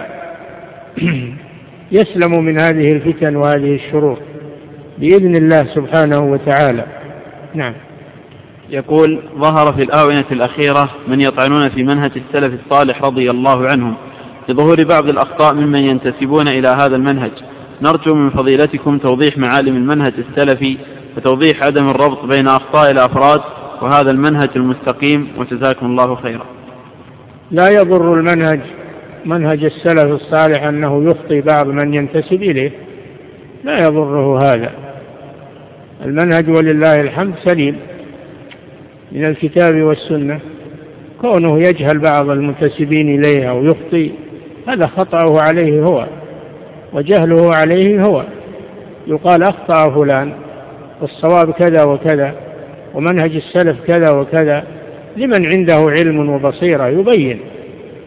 يسلموا من هذه الفتن وهذه الشرور بإذن الله سبحانه وتعالى. نعم. يقول: ظهر في الآونة الأخيرة من يطعنون في منهج السلف الصالح رضي الله عنهم لظهور بعض الأخطاء ممن ينتسبون إلى هذا المنهج، نرجو من فضيلتكم توضيح معالم المنهج السلفي وتوضيح عدم الربط بين أخطاء الأفراد وهذا المنهج المستقيم، وجزاكم الله خيرا. لا يضر المنهج منهج السلف الصالح أنه يخطئ بعض من ينتسب إليه، لا يضره هذا. المنهج ولله الحمد سليم من الكتاب والسنة، كونه يجهل بعض المنتسبين إليها ويخطئ هذا خطأه عليه هو وجهله عليه هو، يقال أخطأ فلان والصواب كذا وكذا ومنهج السلف كذا وكذا، لمن عنده علم وبصيرة يبين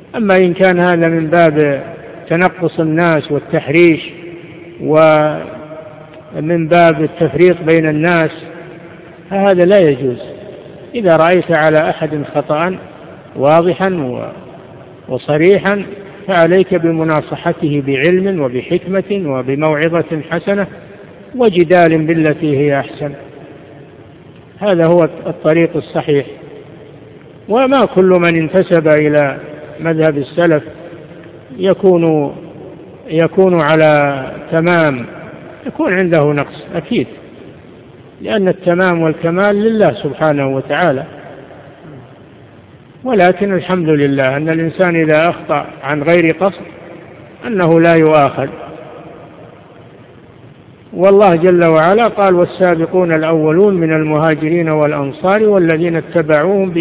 أما إن كان هذا من باب تنقص الناس والتحريش ومن باب التفريق بين الناس فهذا لا يجوز. إذا رأيت على أحد خطأ واضحا وصريحا فعليك بمناصحته بعلم وبحكمة وبموعظة حسنة وجدال بالتي هي أحسن. هذا هو الطريق الصحيح. وما كل من انتسب إلى مذهب السلف يكون على تمام، يكون عنده نقص أكيد، لأن التمام والكمال لله سبحانه وتعالى. ولكن الحمد لله أن الإنسان إذا أخطأ عن غير قصد أنه لا يؤاخذ. والله جل وعلا قال: والسابقون الأولون من المهاجرين والأنصار والذين اتبعوهم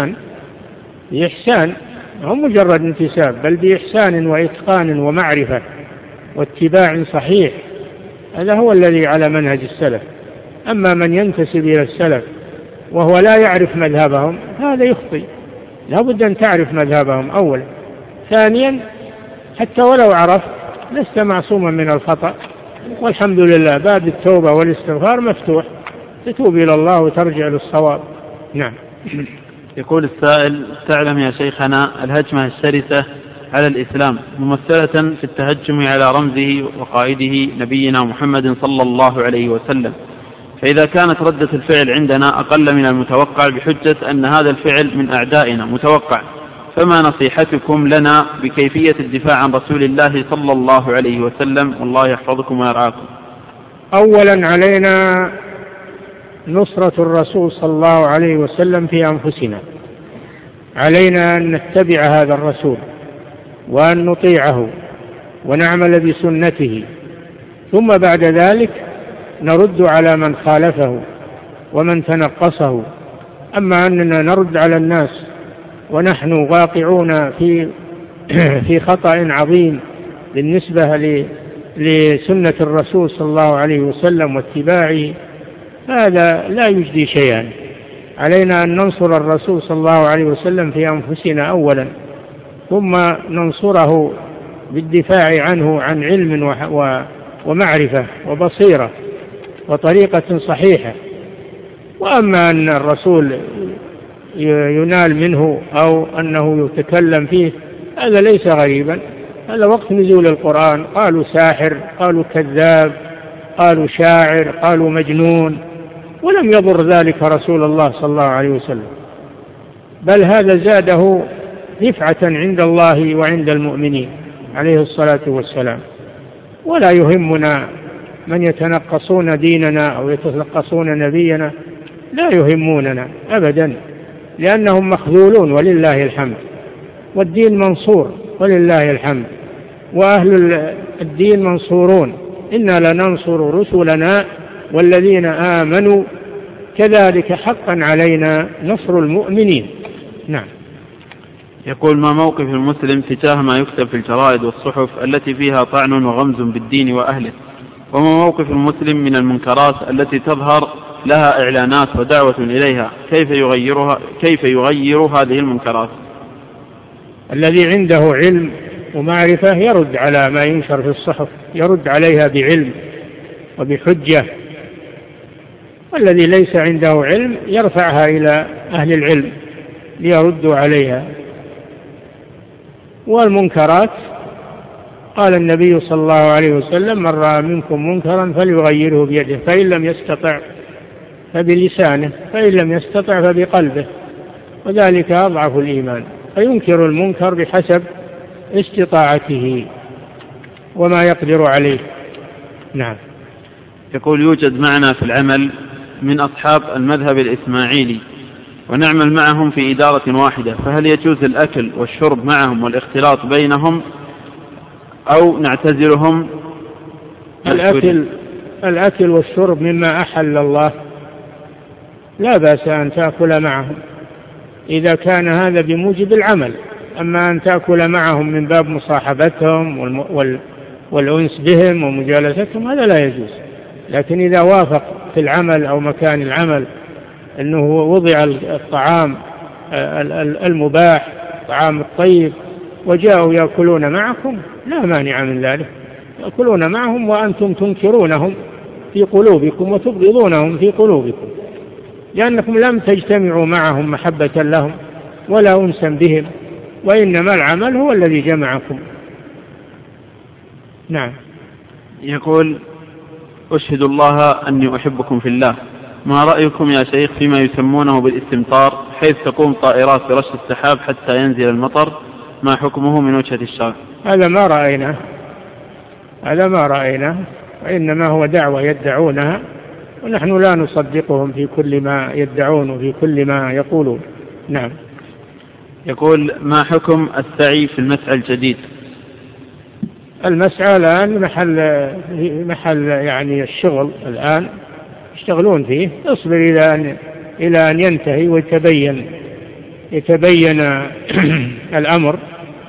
بإحسان، هم مجرد انتساب، بل بإحسان وإتقان ومعرفة واتباع صحيح. هذا هو الذي على منهج السلف. أما من ينتسب إلى السلف وهو لا يعرف مذهبهم هذا يخطئ. لا بد أن تعرف مذهبهم أولا. ثانيا حتى ولو عرفت لست معصوما من الخطأ، والحمد لله باب التوبة والاستغفار مفتوح، تتوب إلى الله وترجع للصواب. نعم. يقول السائل: تعلم يا شيخنا الهجمة الشرسة على الإسلام ممثلة في التهجم على رمزه وقائده نبينا محمد صلى الله عليه وسلم، فإذا كانت ردة الفعل عندنا أقل من المتوقع بحجة أن هذا الفعل من أعدائنا متوقع، فما نصيحتكم لنا بكيفية الدفاع عن رسول الله صلى الله عليه وسلم؟ والله يحفظكم ويرعاكم. أولا علينا نصرة الرسول صلى الله عليه وسلم في أنفسنا، علينا أن نتبع هذا الرسول وأن نطيعه ونعمل بسنته، ثم بعد ذلك نرد على من خالفه ومن تنقصه. أما أننا نرد على الناس ونحن واقعون في خطأ عظيم بالنسبة لسنة الرسول صلى الله عليه وسلم واتباعه، هذا لا يجدي شيئا. علينا أن ننصر الرسول صلى الله عليه وسلم في أنفسنا أولا، ثم ننصره بالدفاع عنه عن علم ومعرفة وبصيرة وطريقة صحيحة. وأما أن الرسول ينال منه أو أنه يتكلم فيه هذا ليس غريبا، هذا وقت نزول القرآن قالوا ساحر، قالوا كذاب، قالوا شاعر، قالوا مجنون، ولم يضر ذلك رسول الله صلى الله عليه وسلم، بل هذا زاده رفعة عند الله وعند المؤمنين عليه الصلاة والسلام. ولا يهمنا من يتنقصون ديننا أو يتنقصون نبينا، لا يهموننا أبدا، لأنهم مخذولون ولله الحمد، والدين منصور ولله الحمد، وأهل الدين منصورون. إنا لننصر رسلنا والذين آمنوا كذلك حقا علينا نصر المؤمنين. نعم. يقول: ما موقف المسلم تجاه ما يكتب في الجرائد والصحف التي فيها طعن وغمز بالدين وأهله؟ وما موقف المسلم من المنكرات التي تظهر لها إعلانات ودعوة إليها؟ كيف يغير هذه المنكرات؟ الذي عنده علم ومعرفة يرد على ما ينشر في الصحف، يرد عليها بعلم وبحجة، والذي ليس عنده علم يرفعها إلى أهل العلم ليردوا عليها. والمنكرات قال النبي صلى الله عليه وسلم: من رأى منكم منكرا فليغيره بيده، فإن لم يستطع فبلسانه، فإن لم يستطع فبقلبه، وذلك أضعف الإيمان. فينكر المنكر بحسب استطاعته وما يقدر عليه. نعم. يقول: يوجد معنا في العمل من أصحاب المذهب الإسماعيلي ونعمل معهم في إدارة واحدة، فهل يجوز الأكل والشرب معهم والاختلاط بينهم أو نعتزلهم؟ الأكل والشرب مما أحل الله، لا بأس أن تأكل معهم إذا كان هذا بموجب العمل. أما أن تأكل معهم من باب مصاحبتهم والأنس بهم ومجالستهم هذا لا يجوز. لكن إذا وافق في العمل أو مكان العمل أنه وضع الطعام المباح، الطعام الطيب، وجاءوا يأكلون معكم لا مانع من ذلك، يأكلون معهم وأنتم تنكرونهم في قلوبكم وتبغضونهم في قلوبكم، لأنكم لم تجتمعوا معهم محبة لهم ولا أنسا بهم، وإنما العمل هو الذي جمعكم. نعم. يقول: أشهد الله أني أحبكم في الله، ما رأيكم يا شيخ فيما يسمونه بالاستمطار، حيث تقوم طائرات برش السحاب حتى ينزل المطر، ما حكمه من وجهة الشرع؟ هذا ما رأيناه، وإنما هو دعوة يدعونها، ونحن لا نصدقهم في كل ما يدعون وفي كل ما يقولون. نعم. يقول: ما حكم السعي في المسعى الجديد؟ المسعى الآن محل يعني الشغل، الآن يشتغلون فيه، يصبر إلى أن ينتهي ويتبين الأمر.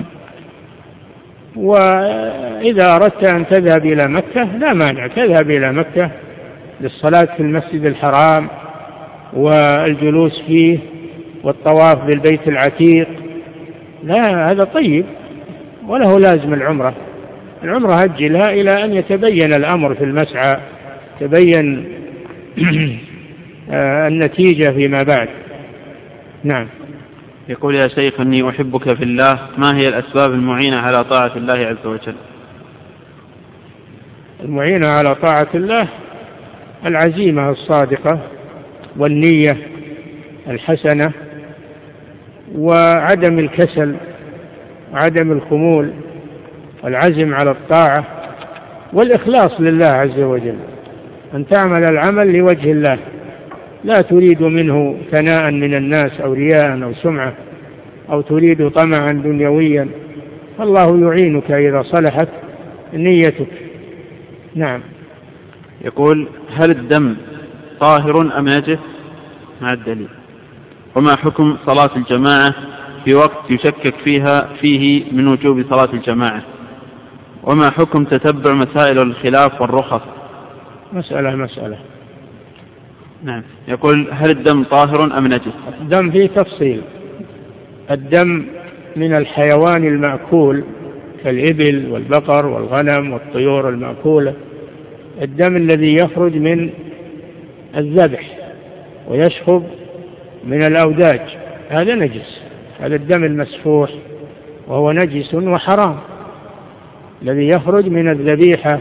وإذا أردت أن تذهب إلى مكة لا مانع، تذهب إلى مكة للصلاة في المسجد الحرام والجلوس فيه والطواف بالبيت العتيق، لا هذا طيب، وله لازم العمرة أجلها إلى أن يتبين الأمر في المسعى، تبين النتيجة فيما بعد. نعم. يقول: يا شيخ إني أحبك في الله، ما هي الأسباب المعينة على طاعة الله عز وجل؟ المعينة على طاعة الله العزيمة الصادقة والنية الحسنة وعدم الكسل وعدم الخمول والعزم على الطاعة والإخلاص لله عز وجل، أن تعمل العمل لوجه الله، لا تريد منه ثناء من الناس أو رياء أو سمعة أو تريد طمعا دنيويا، فالله يعينك إذا صلحت نيتك. نعم. يقول: هل الدم طاهر أم نجس مع الدليل؟ وما حكم صلاة الجماعة في وقت يشكك فيه من وجوب صلاة الجماعة؟ وما حكم تتبع مسائل الخلاف والرخص؟ مسألة. نعم. يقول: هل الدم طاهر أم نجس؟ الدم فيه تفصيل. الدم من الحيوان المأكول كالإبل والبقر والغنم والطيور المأكولة، الدم الذي يخرج من الذبح ويشخب من الأوداج هذا نجس، هذا الدم المسفوح وهو نجس وحرام. الذي يخرج من الذبيحة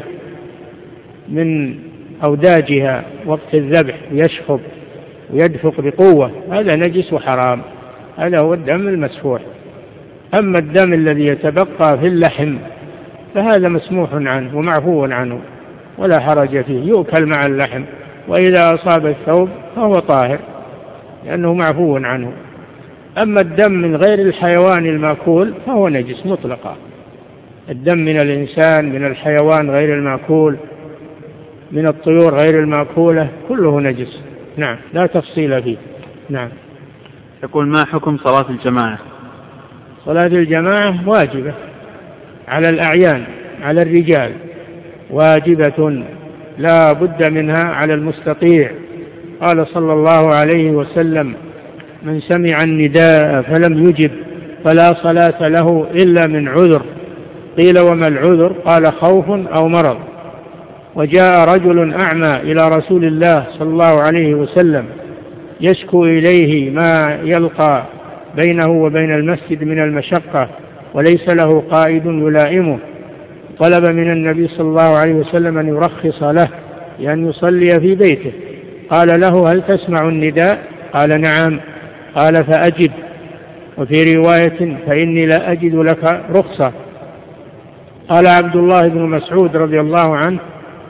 من أوداجها وقت الذبح يشخب ويدفق بقوة هذا نجس وحرام، هذا هو الدم المسفوح. أما الدم الذي يتبقى في اللحم فهذا مسموح عنه ومعفو عنه ولا حرج فيه، يؤكل مع اللحم، وإذا أصاب الثوب فهو طاهر لأنه معفو عنه. أما الدم من غير الحيوان المأكول فهو نجس مطلقا، الدم من الإنسان من الحيوان غير المأكول من الطيور غير المأكولة كله نجس. نعم، لا تفصيل فيه. نعم. يقول: ما حكم صلاة الجماعة؟ صلاة الجماعة واجبة على الأعيان، على الرجال واجبة لا بد منها على المستطيع. قال صلى الله عليه وسلم: من سمع النداء فلم يجب فلا صلاة له إلا من عذر. قيل: وما العذر؟ قال: خوف أو مرض. وجاء رجل أعمى إلى رسول الله صلى الله عليه وسلم يشكو إليه ما يلقى بينه وبين المسجد من المشقة وليس له قائد يلائمه، طلب من النبي صلى الله عليه وسلم أن يرخص له بأن يصلي في بيته. قال له: هل تسمع النداء؟ قال: نعم. قال: فأجب. وفي رواية: فإني لا أجد لك رخصة. قال عبد الله بن مسعود رضي الله عنه: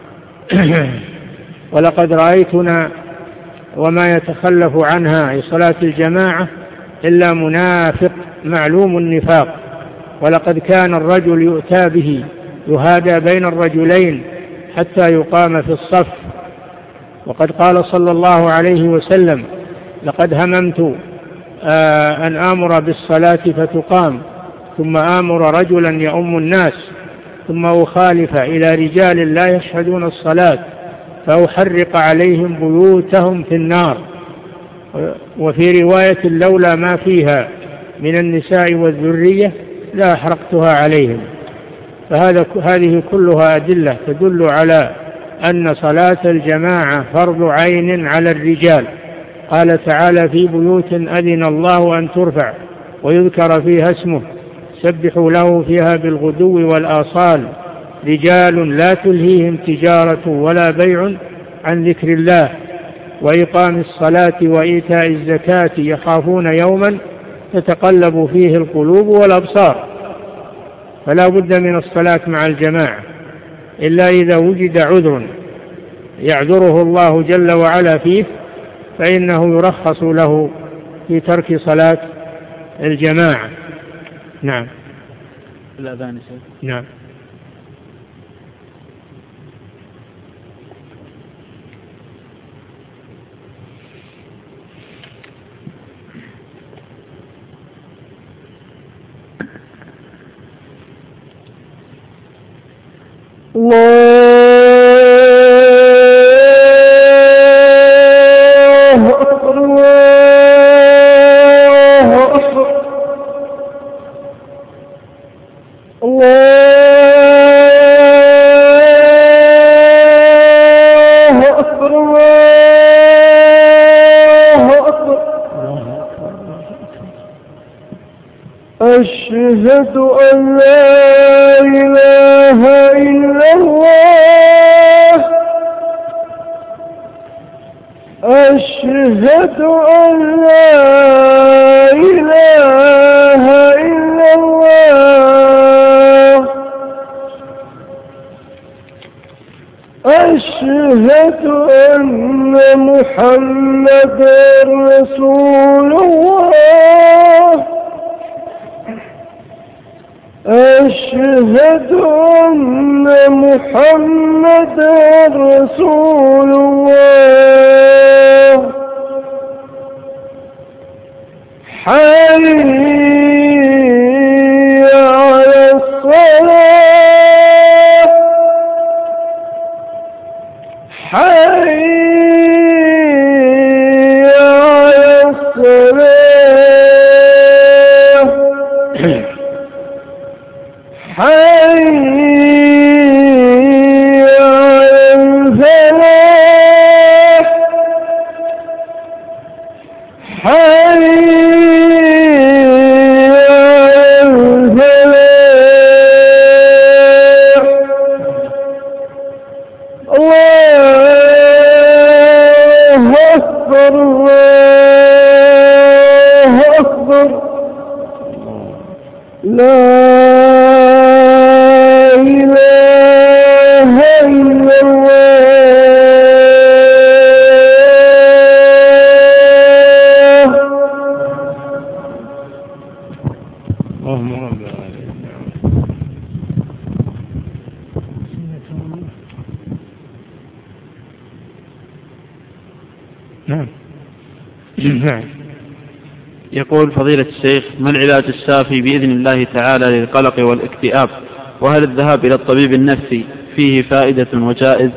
ولقد رأيتنا وما يتخلف عنها في صلاة الجماعة إلا منافق معلوم النفاق، ولقد كان الرجل يؤتى به يهادى بين الرجلين حتى يقام في الصف. وقد قال صلى الله عليه وسلم: لقد هممت أن آمر بالصلاة فتقام ثم آمر رجلا يؤم الناس ثم أخالف إلى رجال لا يشهدون الصلاة فأحرق عليهم بيوتهم في النار. وفي رواية: لولا ما فيها من النساء والذرية لأحرقتها عليهم. هذه كلها أدلة تدل على أن صلاة الجماعة فرض عين على الرجال. قال تعالى: في بيوت أذن الله أن ترفع ويذكر فيها اسمه سبحوا له فيها بالغدو والآصال رجال لا تلهيهم تجارة ولا بيع عن ذكر الله وإقام الصلاة وإيتاء الزكاة يخافون يوما تتقلب فيه القلوب والأبصار. فلا بد من الصلاة مع الجماعة إلا إذا وجد عذر يعذره الله جل وعلا فيه، فإنه يرخص له في ترك صلاة الجماعة. نعم. الأذان. نعم. الله أكبر الله أكبر الله أكبر الله أكبر أشهد أن لا إله إلا الله أشهد أن لا إله إلا الله أشهد أن محمدا رسول الله أشهد أن محمدا رسول الله حي على الصلاة حي على الصلاة حي على الفلاح حي على الفلاح الله أكبر الله أكبر لا إله إلا الله اللهم رب العالمين. نعم. نعم. يقول فضيلة الشيخ: ما العلاج الشافي بإذن الله تعالى للقلق والاكتئاب؟ وهل الذهاب إلى الطبيب النفسي فيه فائدة وجائز؟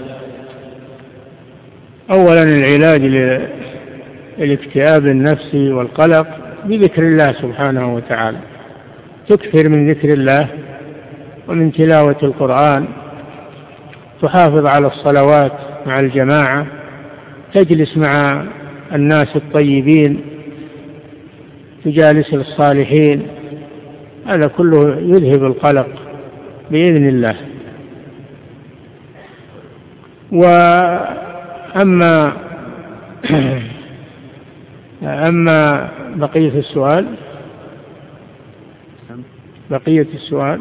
أولا العلاج للاكتئاب النفسي والقلق بذكر الله سبحانه وتعالى، تكثر من ذكر الله ومن تلاوة القرآن، تحافظ على الصلوات مع الجماعة، تجلس مع الناس الطيبين، تجالس الصالحين، هذا كله يذهب القلق بإذن الله. وأما بقية السؤال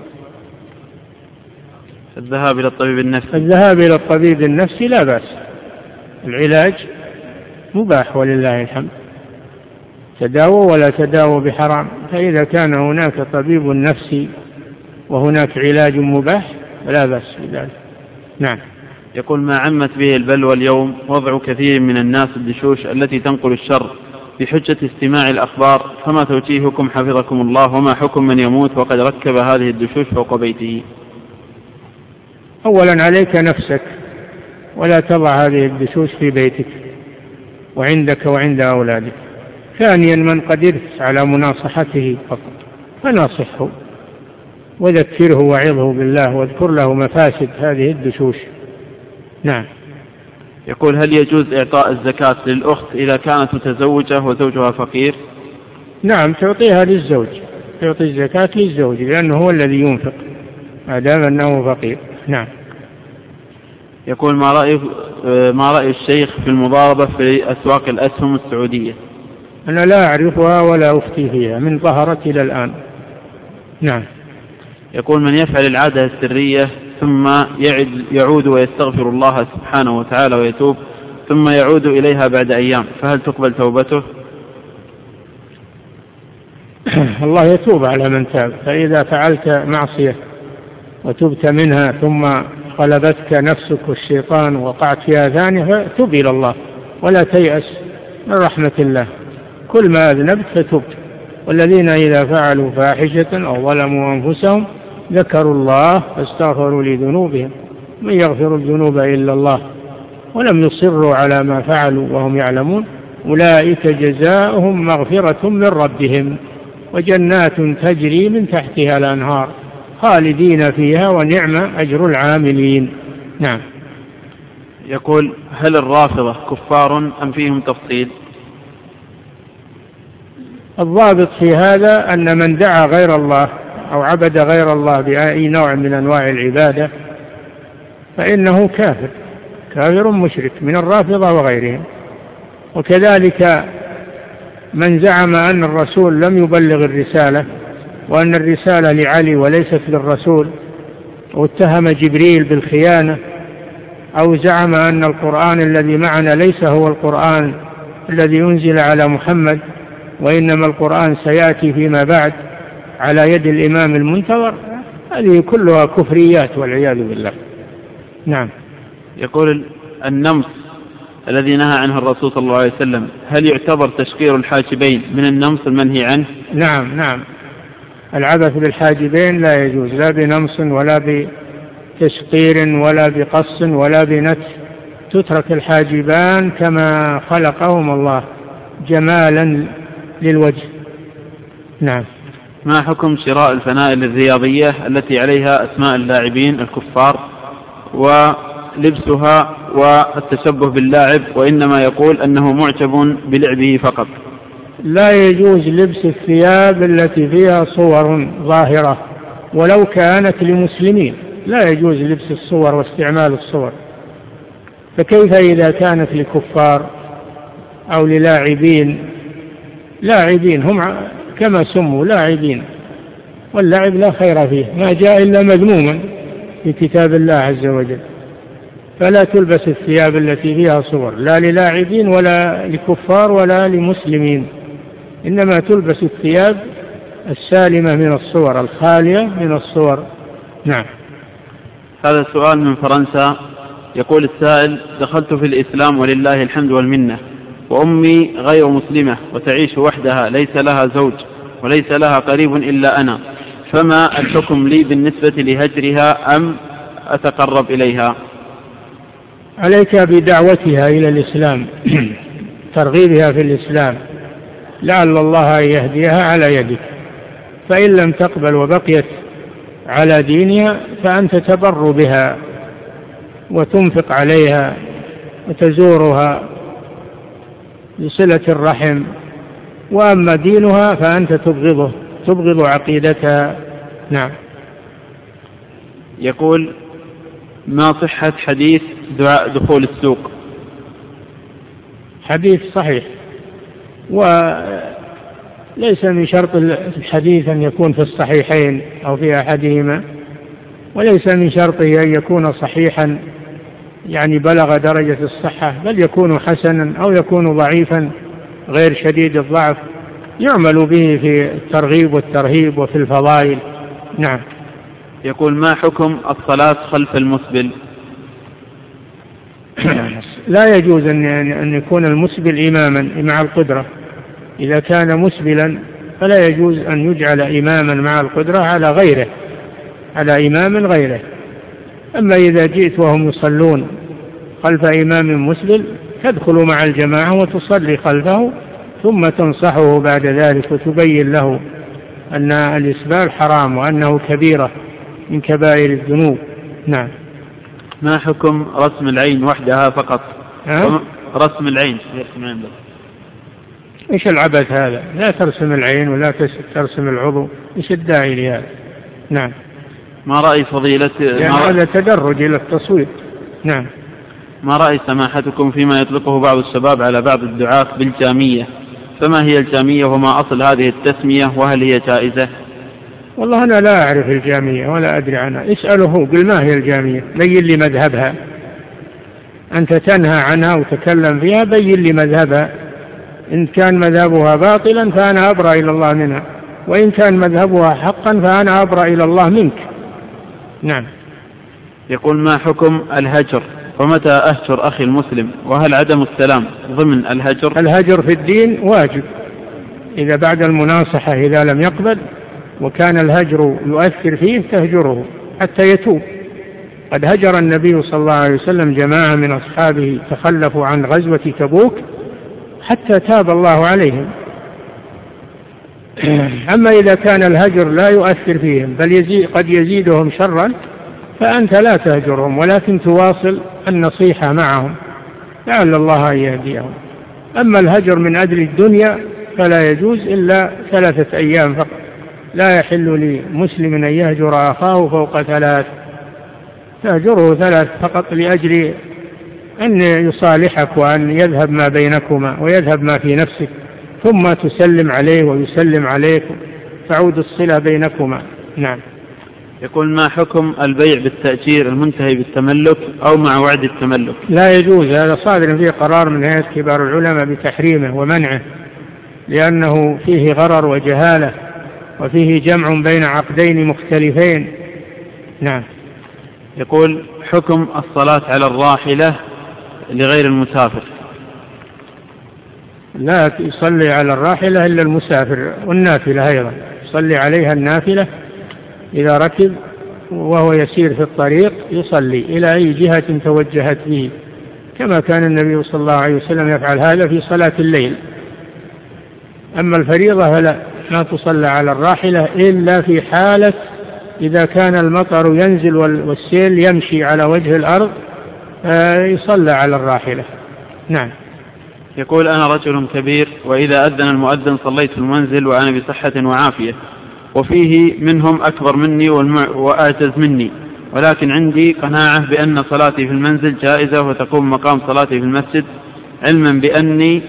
الذهاب إلى الطبيب النفسي. الذهاب إلى الطبيب النفسي لا بأس، العلاج مباح ولله الحمد، تداووا ولا تداووا بحرام، فإذا كان هناك طبيب نفسي وهناك علاج مباح فلا بأس بذلك. نعم. يقول: ما عمت به البلوى اليوم وضع كثير من الناس الدشوش التي تنقل الشر بحجة استماع الأخبار، فما توجيهكم حفظكم الله، وما حكم من يموت وقد ركب هذه الدشوش فوق بيته؟ أولا عليك نفسك، ولا تضع هذه الدشوش في بيتك وعندك وعند أولادك. ثانيا من قدرت على مناصحته فقط فناصحه، وذكره وعظه بالله واذكر له مفاسد هذه الدشوش. نعم. يقول هل يجوز إعطاء الزكاة للأخت إذا كانت متزوجة وزوجها فقير؟ نعم، تعطيها للزوج، تعطي الزكاة للزوج لأنه هو الذي ينفق ما دام أنه فقير. نعم. يقول ما رأي الشيخ في المضاربة في أسواق الأسهم السعودية؟ أنا لا أعرفها ولا أفتي فيها من ظهرت إلى الآن. نعم. يقول من يفعل العادة السرية ثم يعود ويستغفر الله سبحانه وتعالى ويتوب ثم يعود إليها بعد أيام فهل تقبل توبته؟ الله يتوب على من تاب. فإذا فعلت معصية وتبت منها ثم غلبتك نفسك والشيطان وقعت فيها ثانية فتب إلى الله ولا تيأس من رحمة الله. كل ما أذنبت فتبت. والذين إذا فعلوا فاحشة أو ظلموا أنفسهم ذكروا الله فاستغفروا لذنوبهم من يغفر الذنوب إلا الله ولم يصروا على ما فعلوا وهم يعلمون أولئك جزاؤهم مغفرة من ربهم وجنات تجري من تحتها الأنهار خالدين فيها ونعم أجر العاملين. نعم. يقول هل الرافضة كفار أم فيهم تفصيل؟ الضابط في هذا أن من دعا غير الله أو عبد غير الله بأي نوع من أنواع العبادة فإنه كافر مشرك من الرافضة وغيرهم. وكذلك من زعم أن الرسول لم يبلغ الرسالة وأن الرسالة لعلي وليست للرسول واتهم جبريل بالخيانة أو زعم أن القرآن الذي معنا ليس هو القرآن الذي ينزل على محمد وإنما القرآن سيأتي فيما بعد على يد الإمام المنتظر، هذه كلها كفريات والعياذ بالله. نعم. يقول النمص الذي نهى عنه الرسول صلى الله عليه وسلم هل يعتبر تشقير الحاجبين من النمص المنهي عنه؟ نعم. العبث بالحاجبين لا يجوز لا بنمص ولا بتشقير ولا بقص ولا بنتف. تترك الحاجبان كما خلقهم الله جمالا للوجه. نعم. ما حكم شراء الفنائل الرياضية التي عليها أسماء اللاعبين الكفار ولبسها والتشبه باللاعب وإنما يقول أنه معجب بلعبه فقط؟ لا يجوز لبس الثياب التي فيها صور ظاهرة ولو كانت لمسلمين، لا يجوز لبس الصور واستعمال الصور. فكيف إذا كانت لكفار أو للاعبين؟ لاعبين هم كما سموا لاعبين، واللعب لا خير فيه، ما جاء إلا مذموما في كتاب الله عز وجل. فلا تلبس الثياب التي فيها صور لا للاعبين ولا لكفار ولا لمسلمين، إنما تلبس الثياب السالمة من الصور الخالية من الصور. نعم. هذا السؤال من فرنسا. يقول السائل دخلت في الإسلام ولله الحمد والمنة وأمي غير مسلمة وتعيش وحدها ليس لها زوج وليس لها قريب إلا أنا، فما الحكم لي بالنسبة لهجرها أم أتقرب إليها؟ عليك بدعوتها إلى الإسلام ترغيبها في الإسلام لعل الله يهديها على يدك، فإن لم تقبل وبقيت على دينها فأنت تبر بها وتنفق عليها وتزورها لصلة الرحم، وأما دينها فأنت تبغض عقيدتها. نعم. يقول ما صحة حديث دعاء دخول السوق؟ حديث صحيح، وليس من شرط الحديث أن يكون في الصحيحين أو في أحدهما، وليس من شرطه أن يكون صحيحا يعني بلغ درجة الصحة، بل يكون حسنا أو يكون ضعيفا غير شديد الضعف، يعمل به في الترغيب والترهيب وفي الفضائل. نعم. يقول ما حكم الصلاة خلف المسبل؟ لا يجوز أن يكون المسبل إماما مع القدرة. إذا كان مسبلا فلا يجوز أن يجعل إماما مع القدرة على غيره، على إمام غيره. أما إذا جئت وهم يصلون خلف إمام مسبل تدخل مع الجماعة وتصلي خلفه ثم تنصحه بعد ذلك وتبين له أن الإسبال حرام وأنه كبيرة من كبائر الذنوب. نعم. ما حكم رسم العين وحدها فقط؟ رسم العين إيش العبث هذا؟ لا ترسم العين ولا ترسم العضو، إيش الداعي لهذا؟ نعم. ما رأي فضيلة يعني هذا تدرج إلى التصوير. نعم. ما رأي سماحتكم فيما يطلقه بعض الشباب على بعض الدعاة بالجامية؟ فما هي الجامية وما أصل هذه التسمية وهل هي جائزة؟ والله أنا لا أعرف الجامية ولا أدري عنها، اسأله قل ما هي الجامية، بين لي مذهبها. أنت تنهى عنها وتكلم فيها، بين لي مذهبها. إن كان مذهبها باطلا فأنا أبرأ إلى الله منها، وإن كان مذهبها حقا فأنا أبرأ إلى الله منك. نعم. يقول ما حكم الهجر ومتى أهجر أخي المسلم وهل عدم السلام ضمن الهجر؟ الهجر في الدين واجب، إذا بعد المناصحة إذا لم يقبل وكان الهجر يؤثر فيه تهجره حتى يتوب. قد هجر النبي صلى الله عليه وسلم جماعة من أصحابه تخلفوا عن غزوة تبوك حتى تاب الله عليهم. أما إذا كان الهجر لا يؤثر فيهم بل قد يزيدهم شرا فأنت لا تهجرهم، ولكن تواصل النصيحة معهم لعل الله أن يهديهم. أما الهجر من أجل الدنيا فلا يجوز إلا 3 أيام فقط. لا يحل لمسلم أن يهجر أخاه فوق 3، تهجره 3 فقط لأجل أن يصالحك وأن يذهب ما بينكما ويذهب ما في نفسك، ثم تسلم عليه ويسلم عليك، تعود الصلة بينكما. نعم. يقول ما حكم البيع بالتأجير المنتهي بالتملك أو مع وعد التملك؟ لا يجوز، هذا صادر فيه قرار من هيئة كبار العلماء بتحريمه ومنعه، لأنه فيه غرر وجهالة وفيه جمع بين عقدين مختلفين. نعم. يقول حكم الصلاة على الراحلة لغير المسافر؟ لا يصلي على الراحلة إلا المسافر، والنافلة أيضا يصلي عليها النافلة إذا ركب وهو يسير في الطريق يصلي إلى أي جهة توجهت به، كما كان النبي صلى الله عليه وسلم يفعل هذا في صلاة الليل. أما الفريضة فلا، لا تصلى على الراحلة إلا في حالة إذا كان المطر ينزل والسيل يمشي على وجه الأرض يصلى على الراحلة. نعم. يقول أنا رجل كبير وإذا أذن المؤذن صليت في المنزل وأنا بصحة وعافية، وفيه منهم أكبر مني وأعتز مني، ولكن عندي قناعة بأن صلاتي في المنزل جائزة وتقوم مقام صلاتي في المسجد، علما بأني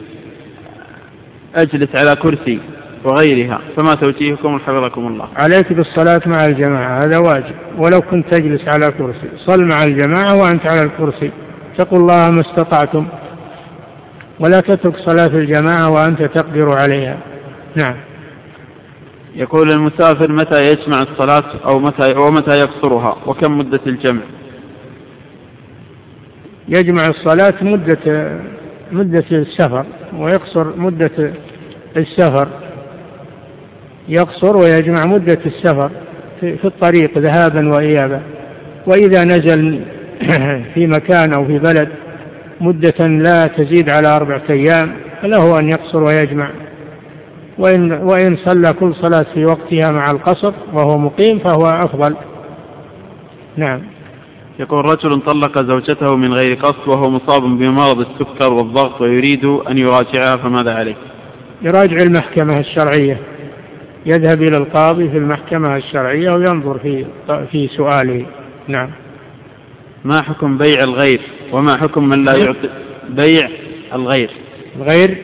أجلس على كرسي وغيرها، فما توجيهكم حفظكم الله؟ عليك بالصلاة مع الجماعة، هذا واجب، ولو كنت تجلس على كرسي صل مع الجماعة وأنت على الكرسي، اتقوا الله ما استطعتم، ولا تترك صلاة الجماعة وأنت تقدر عليها. نعم. يقول المسافر متى يجمع الصلاة ومتى يقصرها وكم مدة الجمع؟ يجمع الصلاة مدة السفر ويقصر مدة السفر، يقصر ويجمع مدة السفر في الطريق ذهابا وإيابا. وإذا نزل في مكان أو في بلد مدة لا تزيد على 4 أيام فله أن يقصر ويجمع، وإن صلى كل صلاة في وقتها مع القصر وهو مقيم فهو أفضل. نعم. يقول رجل طلق زوجته من غير قصد وهو مصاب بمرض السكر والضغط ويريد أن يراجعها، فماذا عليه؟ يراجع المحكمة الشرعية، يذهب إلى القاضي في المحكمة الشرعية وينظر في سؤاله. نعم. ما حكم بيع الغير وما حكم من لا يعطي بيع الغير؟ الغير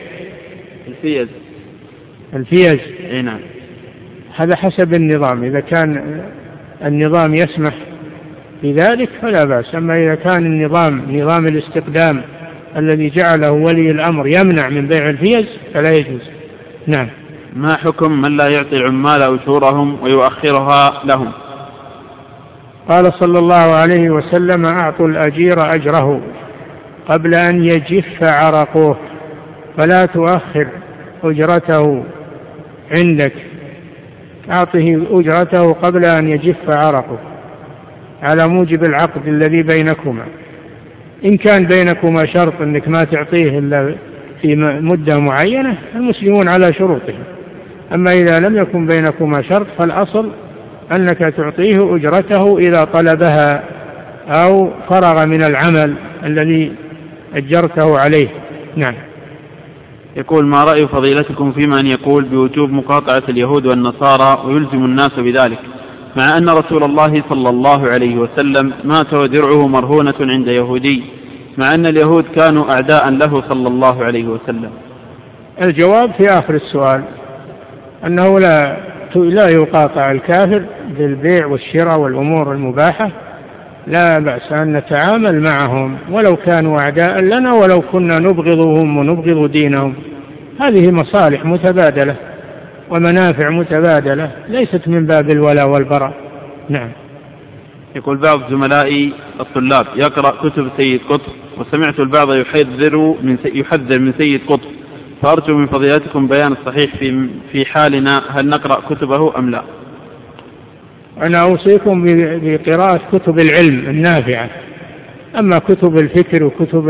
الفيز. نعم. هذا حسب النظام، إذا كان النظام يسمح بذلك فلا بأس، أما إذا كان نظام الاستقدام الذي جعله ولي الأمر يمنع من بيع الفيز فلا يجوز. نعم. ما حكم من لا يعطي العمال أجورهم ويؤخرها لهم؟ قال صلى الله عليه وسلم أعطوا الأجير أجره قبل أن يجف عرقه، فلا تؤخر أجرته عندك، أعطه أجرته قبل أن يجف عرقه على موجب العقد الذي بينكما. إن كان بينكما شرط أنك ما تعطيه إلا في مدة معينة المسلمون على شروطهم، أما إذا لم يكن بينكما شرط فالأصل أنك تعطيه أجرته إذا طلبها أو فرغ من العمل الذي أجرته عليه. نعم. يقول: ما رأي فضيلتكم في من يقول بوجوب مقاطعة اليهود والنصارى ويلزم الناس بذلك، مع أن رسول الله صلى الله عليه وسلم مات ودرعه مرهونة عند يهودي، مع أن اليهود كانوا أعداء له صلى الله عليه وسلم؟ الجواب في آخر السؤال أنه لا يقاطع الكافر بالبيع والشراء والأمور المباحة، لا بأس أن نتعامل معهم ولو كانوا أعداء لنا ولو كنا نبغضهم ونبغض دينهم. هذه مصالح متبادلة ومنافع متبادلة، ليست من باب الولاء والبراء. نعم. يقول: بعض زملائي الطلاب يقرأ كتب سيد قطب، وسمعت البعض يحذر من سيد قطب، فأرجو من فضيلتكم بيان الصحيح في حالنا، هل نقرأ كتبه أم لا؟ أنا أوصيكم بقراءة كتب العلم النافعة، أما كتب الفكر وكتب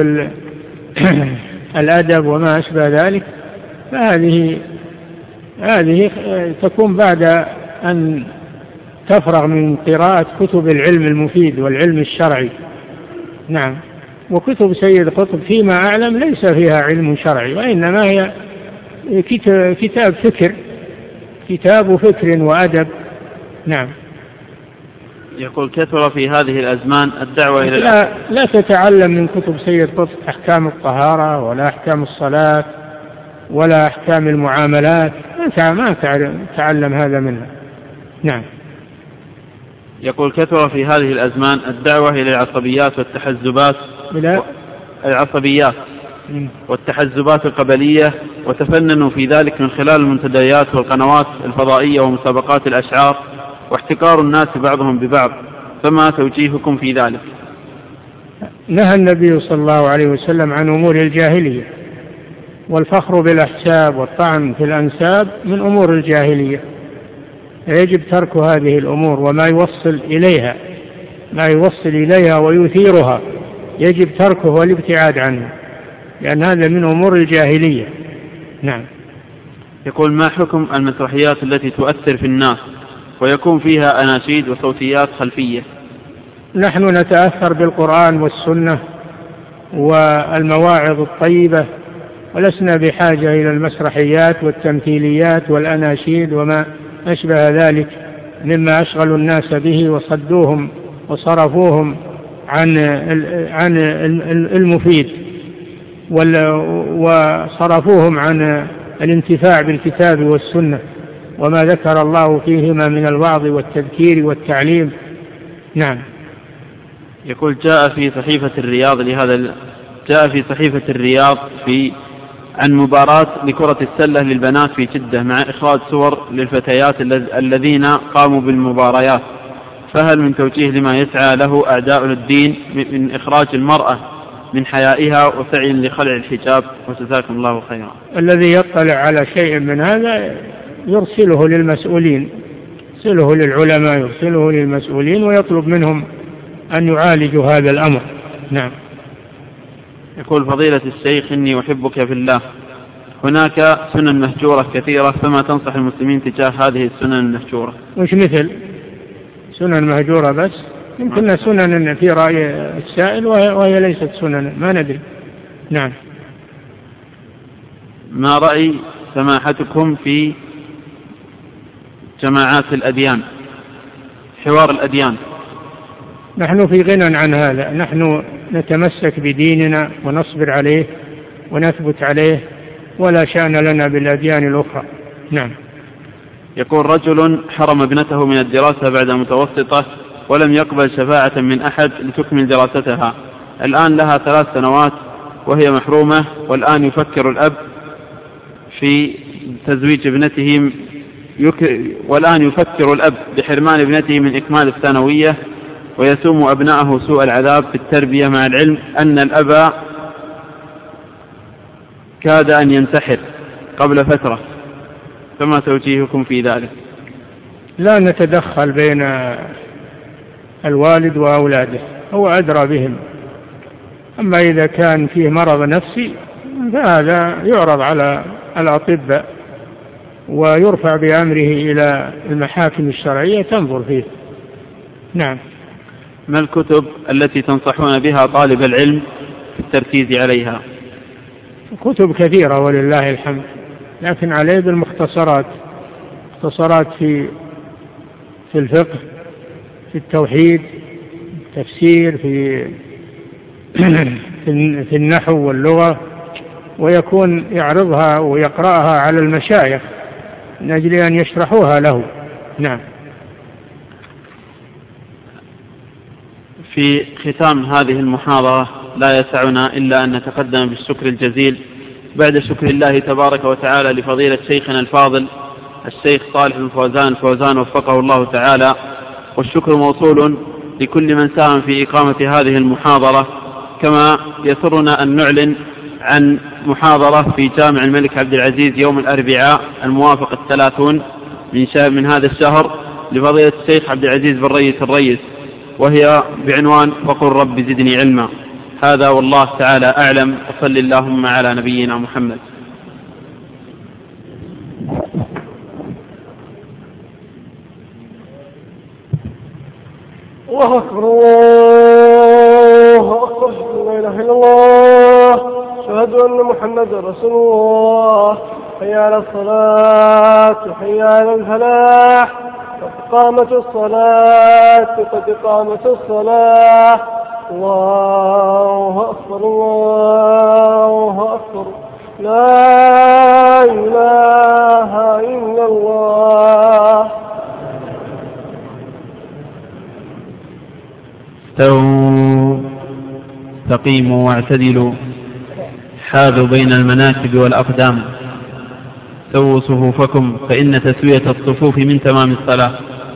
الأدب وما أشبه ذلك فهذه تكون بعد أن تفرغ من قراءة كتب العلم المفيد والعلم الشرعي. نعم. وكتب سيد قطب فيما أعلم ليس فيها علم شرعي، وإنما هي كتاب فكر، كتاب فكر وأدب. نعم. يقول: كثر في هذه الأزمان الدعوة إلى لا تتعلم من كتب سيد قطب أحكام الطهارة ولا أحكام الصلاة ولا أحكام المعاملات، ما تعلم هذا منها. نعم. يقول: كثر في هذه الأزمان الدعوة إلى العصبيات والتحزبات والتحزبات القبلية، وتفننوا في ذلك من خلال المنتديات والقنوات الفضائية ومسابقات الأشعار، واحتكار الناس بعضهم ببعض، فما توجيهكم في ذلك؟ نهى النبي صلى الله عليه وسلم عن أمور الجاهلية، والفخر بالأحساب والطعن في الأنساب من أمور الجاهلية، يجب ترك هذه الأمور وما يوصل إليها ويثيرها يجب تركه والابتعاد عنه، لأن هذا من أمور الجاهلية. نعم. يقول: ما حكم المسرحيات التي تؤثر في الناس ويكون فيها أناشيد وصوتيات خلفية؟ نحن نتأثر بالقرآن والسنة والمواعظ الطيبة، ولسنا بحاجة إلى المسرحيات والتمثيليات والأناشيد وما أشبه ذلك مما أشغل الناس به وصدوهم وصرفوهم عن المفيد وصرفوهم عن الانتفاع بالكتاب والسنة وما ذكر الله فيهما من الوعظ والتذكير والتعليم. نعم. يقول: جاء في صحيفة الرياض عن مباراة لكرة السلة للبنات في جدة مع إخراج صور للفتيات الذين قاموا بالمباريات، فهل من توجيه لما يسعى له أعداء الدين من إخراج المرأة من حيائها وسعي لخلع الحجاب؟ وجزاكم الله خيرا. الذي يطلع على شيء من هذا يرسله للمسؤولين، يرسله للعلماء، يرسله للمسؤولين ويطلب منهم أن يعالجوا هذا الأمر. نعم. يقول: فضيلة الشيخ، إني أحبك في الله، هناك سنن مهجورة كثيرة، فما تنصح المسلمين تجاه هذه السنن المهجورة؟ وش مثل سنن مهجورة؟ بس يمكن سنن في رأي السائل وهي ليست سنن، ما ندري. نعم. ما رأي سماحتكم في جماعات الأديان، حوار الأديان؟ نحن في غنى عن هذا، نحن نتمسك بديننا ونصبر عليه ونثبت عليه، ولا شأن لنا بالأديان الأخرى. نعم. يقول: رجل حرم ابنته من الدراسة بعد متوسطة ولم يقبل شفاعة من أحد لتكمل دراستها، الآن لها 3 سنوات وهي محرومة، والآن يفكر الأب في تزويج ابنته بحرمان ابنته من إكمال الثانوية، ويسوم أبنائه سوء العذاب في التربية، مع العلم أن الأب كاد أن ينتحر قبل فترة، فما توجيهكم في ذلك؟ لا نتدخل بين الوالد وأولاده، هو أدرى بهم. أما إذا كان فيه مرض نفسي فهذا يعرض على الأطباء ويرفع بأمره إلى المحاكم الشرعية تنظر فيه. نعم. ما الكتب التي تنصحون بها طالب العلم في التركيز عليها؟ كتب كثيرة ولله الحمد، لكن عليه بالمختصرات، مختصرات في الفقه، في التوحيد، تفسير، في النحو واللغة، ويكون يعرضها ويقرأها على المشايخ من أجل أن يشرحوها له. نعم. في ختام هذه المحاضرة لا يسعنا إلا أن نتقدم بالشكر الجزيل بعد شكر الله تبارك وتعالى لفضيلة شيخنا الفاضل الشيخ صالح بن فوزان الفوزان وفقه الله تعالى، والشكر موصول لكل من ساهم في إقامة هذه المحاضرة. كما يسرنا أن نعلن عن محاضرة في جامع الملك عبد العزيز يوم الأربعاء الموافق 30 من هذا الشهر لفضيلة الشيخ عبد العزيز بن ريس الريس، وهي بعنوان وقل رب زدني علما. هذا والله تعالى أعلم، وصل اللهم على نبينا محمد. الله أكبر الله أكبر، لا إله إلا الله، أشهد أن محمدا رسول الله، حي على الصلاة حي على الفلاح، قد قامت الصلاة قد قامت الصلاة، الله أكبر الله أكبر، لا إله إلا الله. استقيموا واعتدلوا، حاذوا بين المناكب والأقدام، سووا صفوفكم فإن تسوية الصفوف من تمام الصلاة.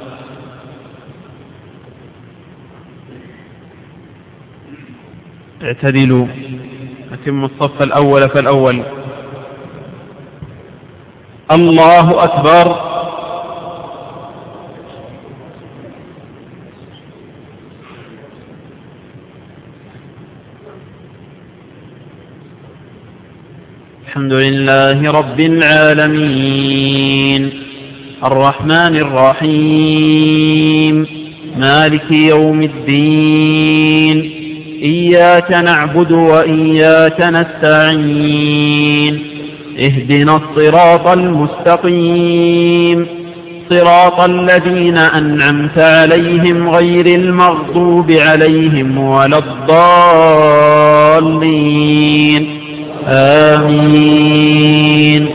اعتدلوا، أتموا الصف الأول فالأول. الله أكبر. الحمد لله رب العالمين، الرحمن الرحيم، مالك يوم الدين، إياك نعبد وإياك نستعين، اهدنا الصراط المستقيم، صراط الذين أنعمت عليهم غير المغضوب عليهم ولا الضالين، آمين.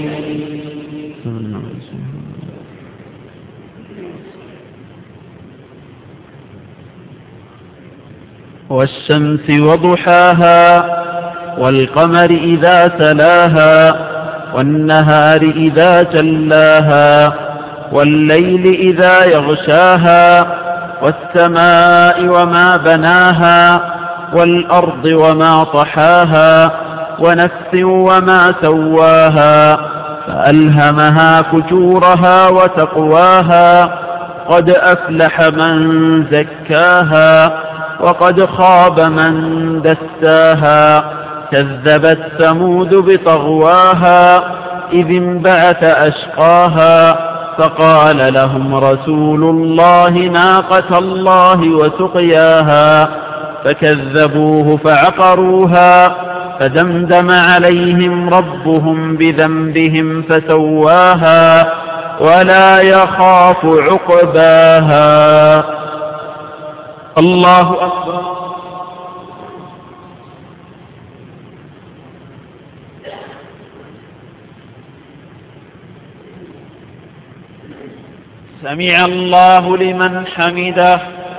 والشمس وضحاها، والقمر إذا تلاها، والنهار إذا جلاها، والليل إذا يغشاها، والسماء وما بناها، والأرض وما طحاها، ونفس وما سواها، فألهمها فجورها وتقواها، قد أفلح من زكاها، وقد خاب من دساها، كذبت ثمود بطغواها، إذ انبعث أشقاها، فقال لهم رسول الله ناقة الله وسقياها، فكذبوه فعقروها، فدمدم عليهم ربهم بذنبهم فسواها، ولا يخاف عقباها. الله أكبر. سمع الله لمن حمده.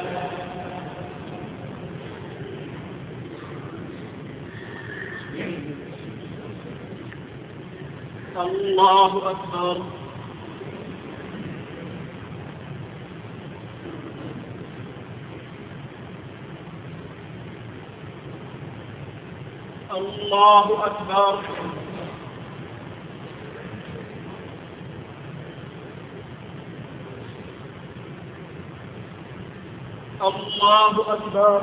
الله أكبر. الله أكبر. الله أكبر.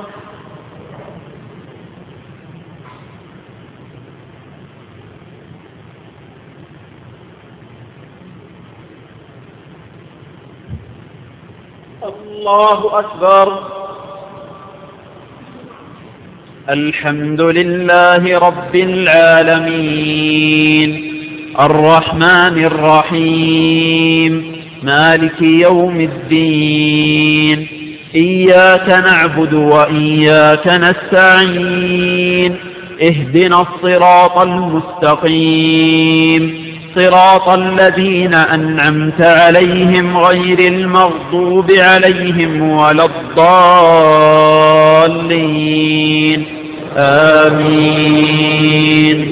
الله أكبر. الحمد لله رب العالمين الرحمن الرحيم مالك يوم الدين إياك نعبد وإياك نستعين اهدنا الصراط المستقيم صراط الذين أنعمت عليهم غير المغضوب عليهم ولا الضالين آمين.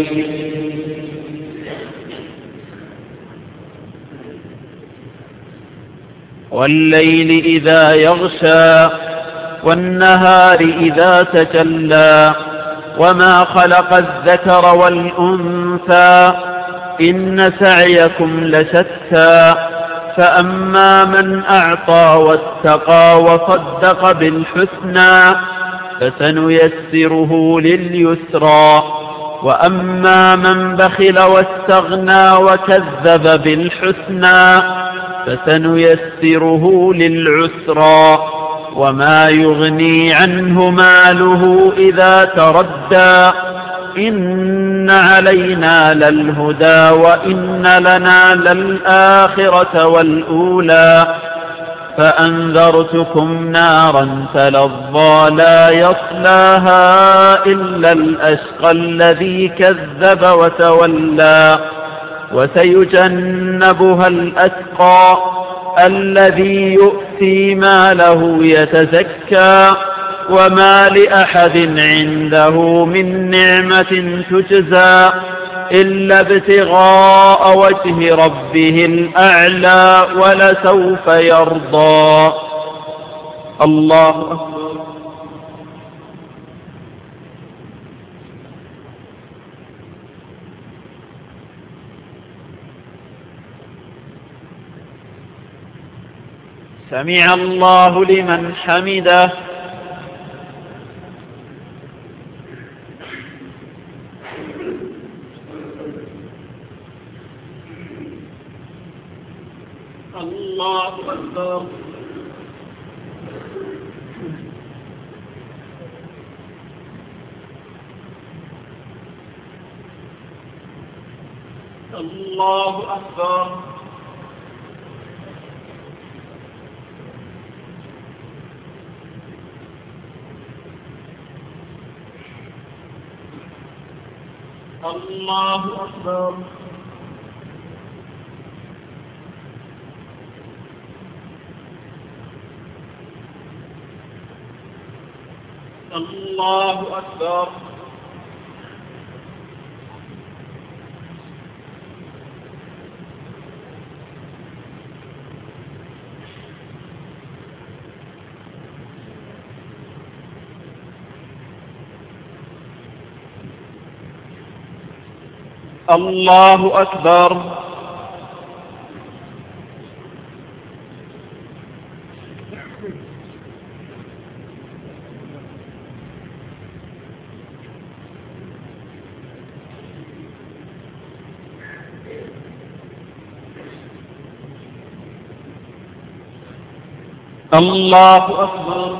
والليل إذا يغشى والنهار إذا تجلى وما خلق الذكر والأنثى إن سعيكم لشتى فأما من أعطى واتقى وصدق بالحسنى فسنيسره لليسرى وأما من بخل واستغنى وكذب بالحسنى فسنيسره للعسرى وما يغني عنه ماله إذا تردى إن علينا للهدى وإن لنا للآخرة والأولى فأنذرتكم نارا تلظى لا يصلاها إلا الأشقى الذي كذب وتولى وسيجنبها الأتقى الذي يؤتي ماله يتزكى وما لأحد عنده من نعمة تجزى إلا ابتغاء وجه ربه الأعلى ولسوف يرضى. الله أكبر. سمع الله لمن حمده. الله أكبر. الله أكبر. الله أكبر. الله أكبر. الله أكبر. الله أكبر.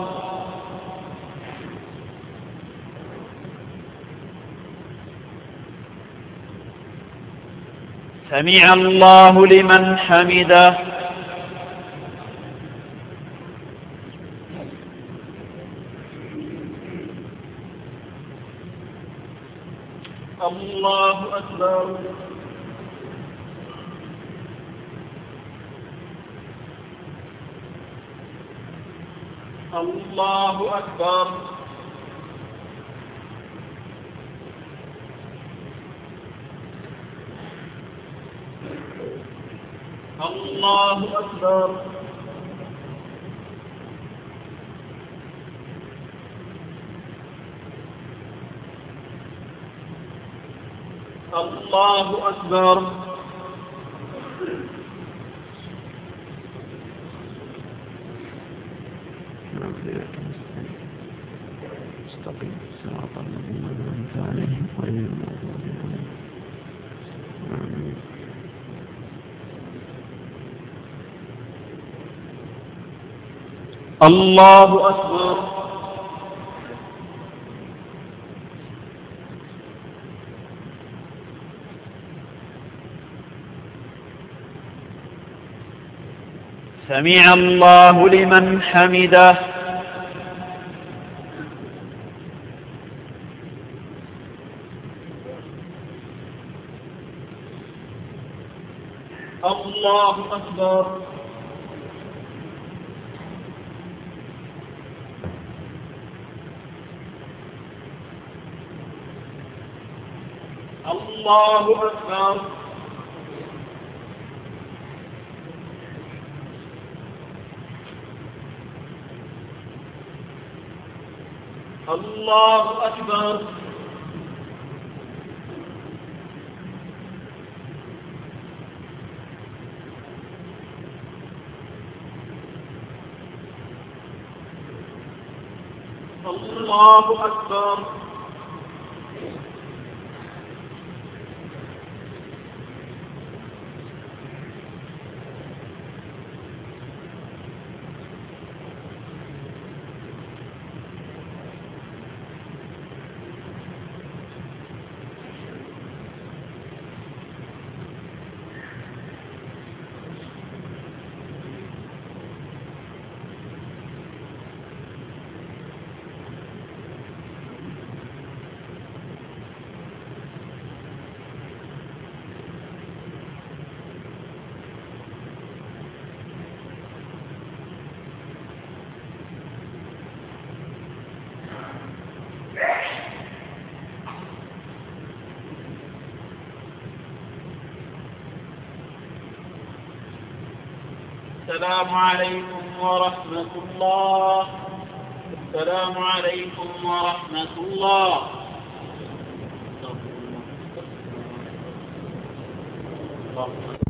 سمع الله لمن حمده. الله أكبر. الله أكبر. الله أكبر. الله أكبر. استقيم صراط الذين أنعمت عليهم غير المغضوب عليهم. آمين. الله أكبر. سمع الله لمن حمده. الله أكبر. الله أكبر. الله أكبر. الله أكبر. السلام عليكم ورحمة الله. السلام عليكم ورحمة الله.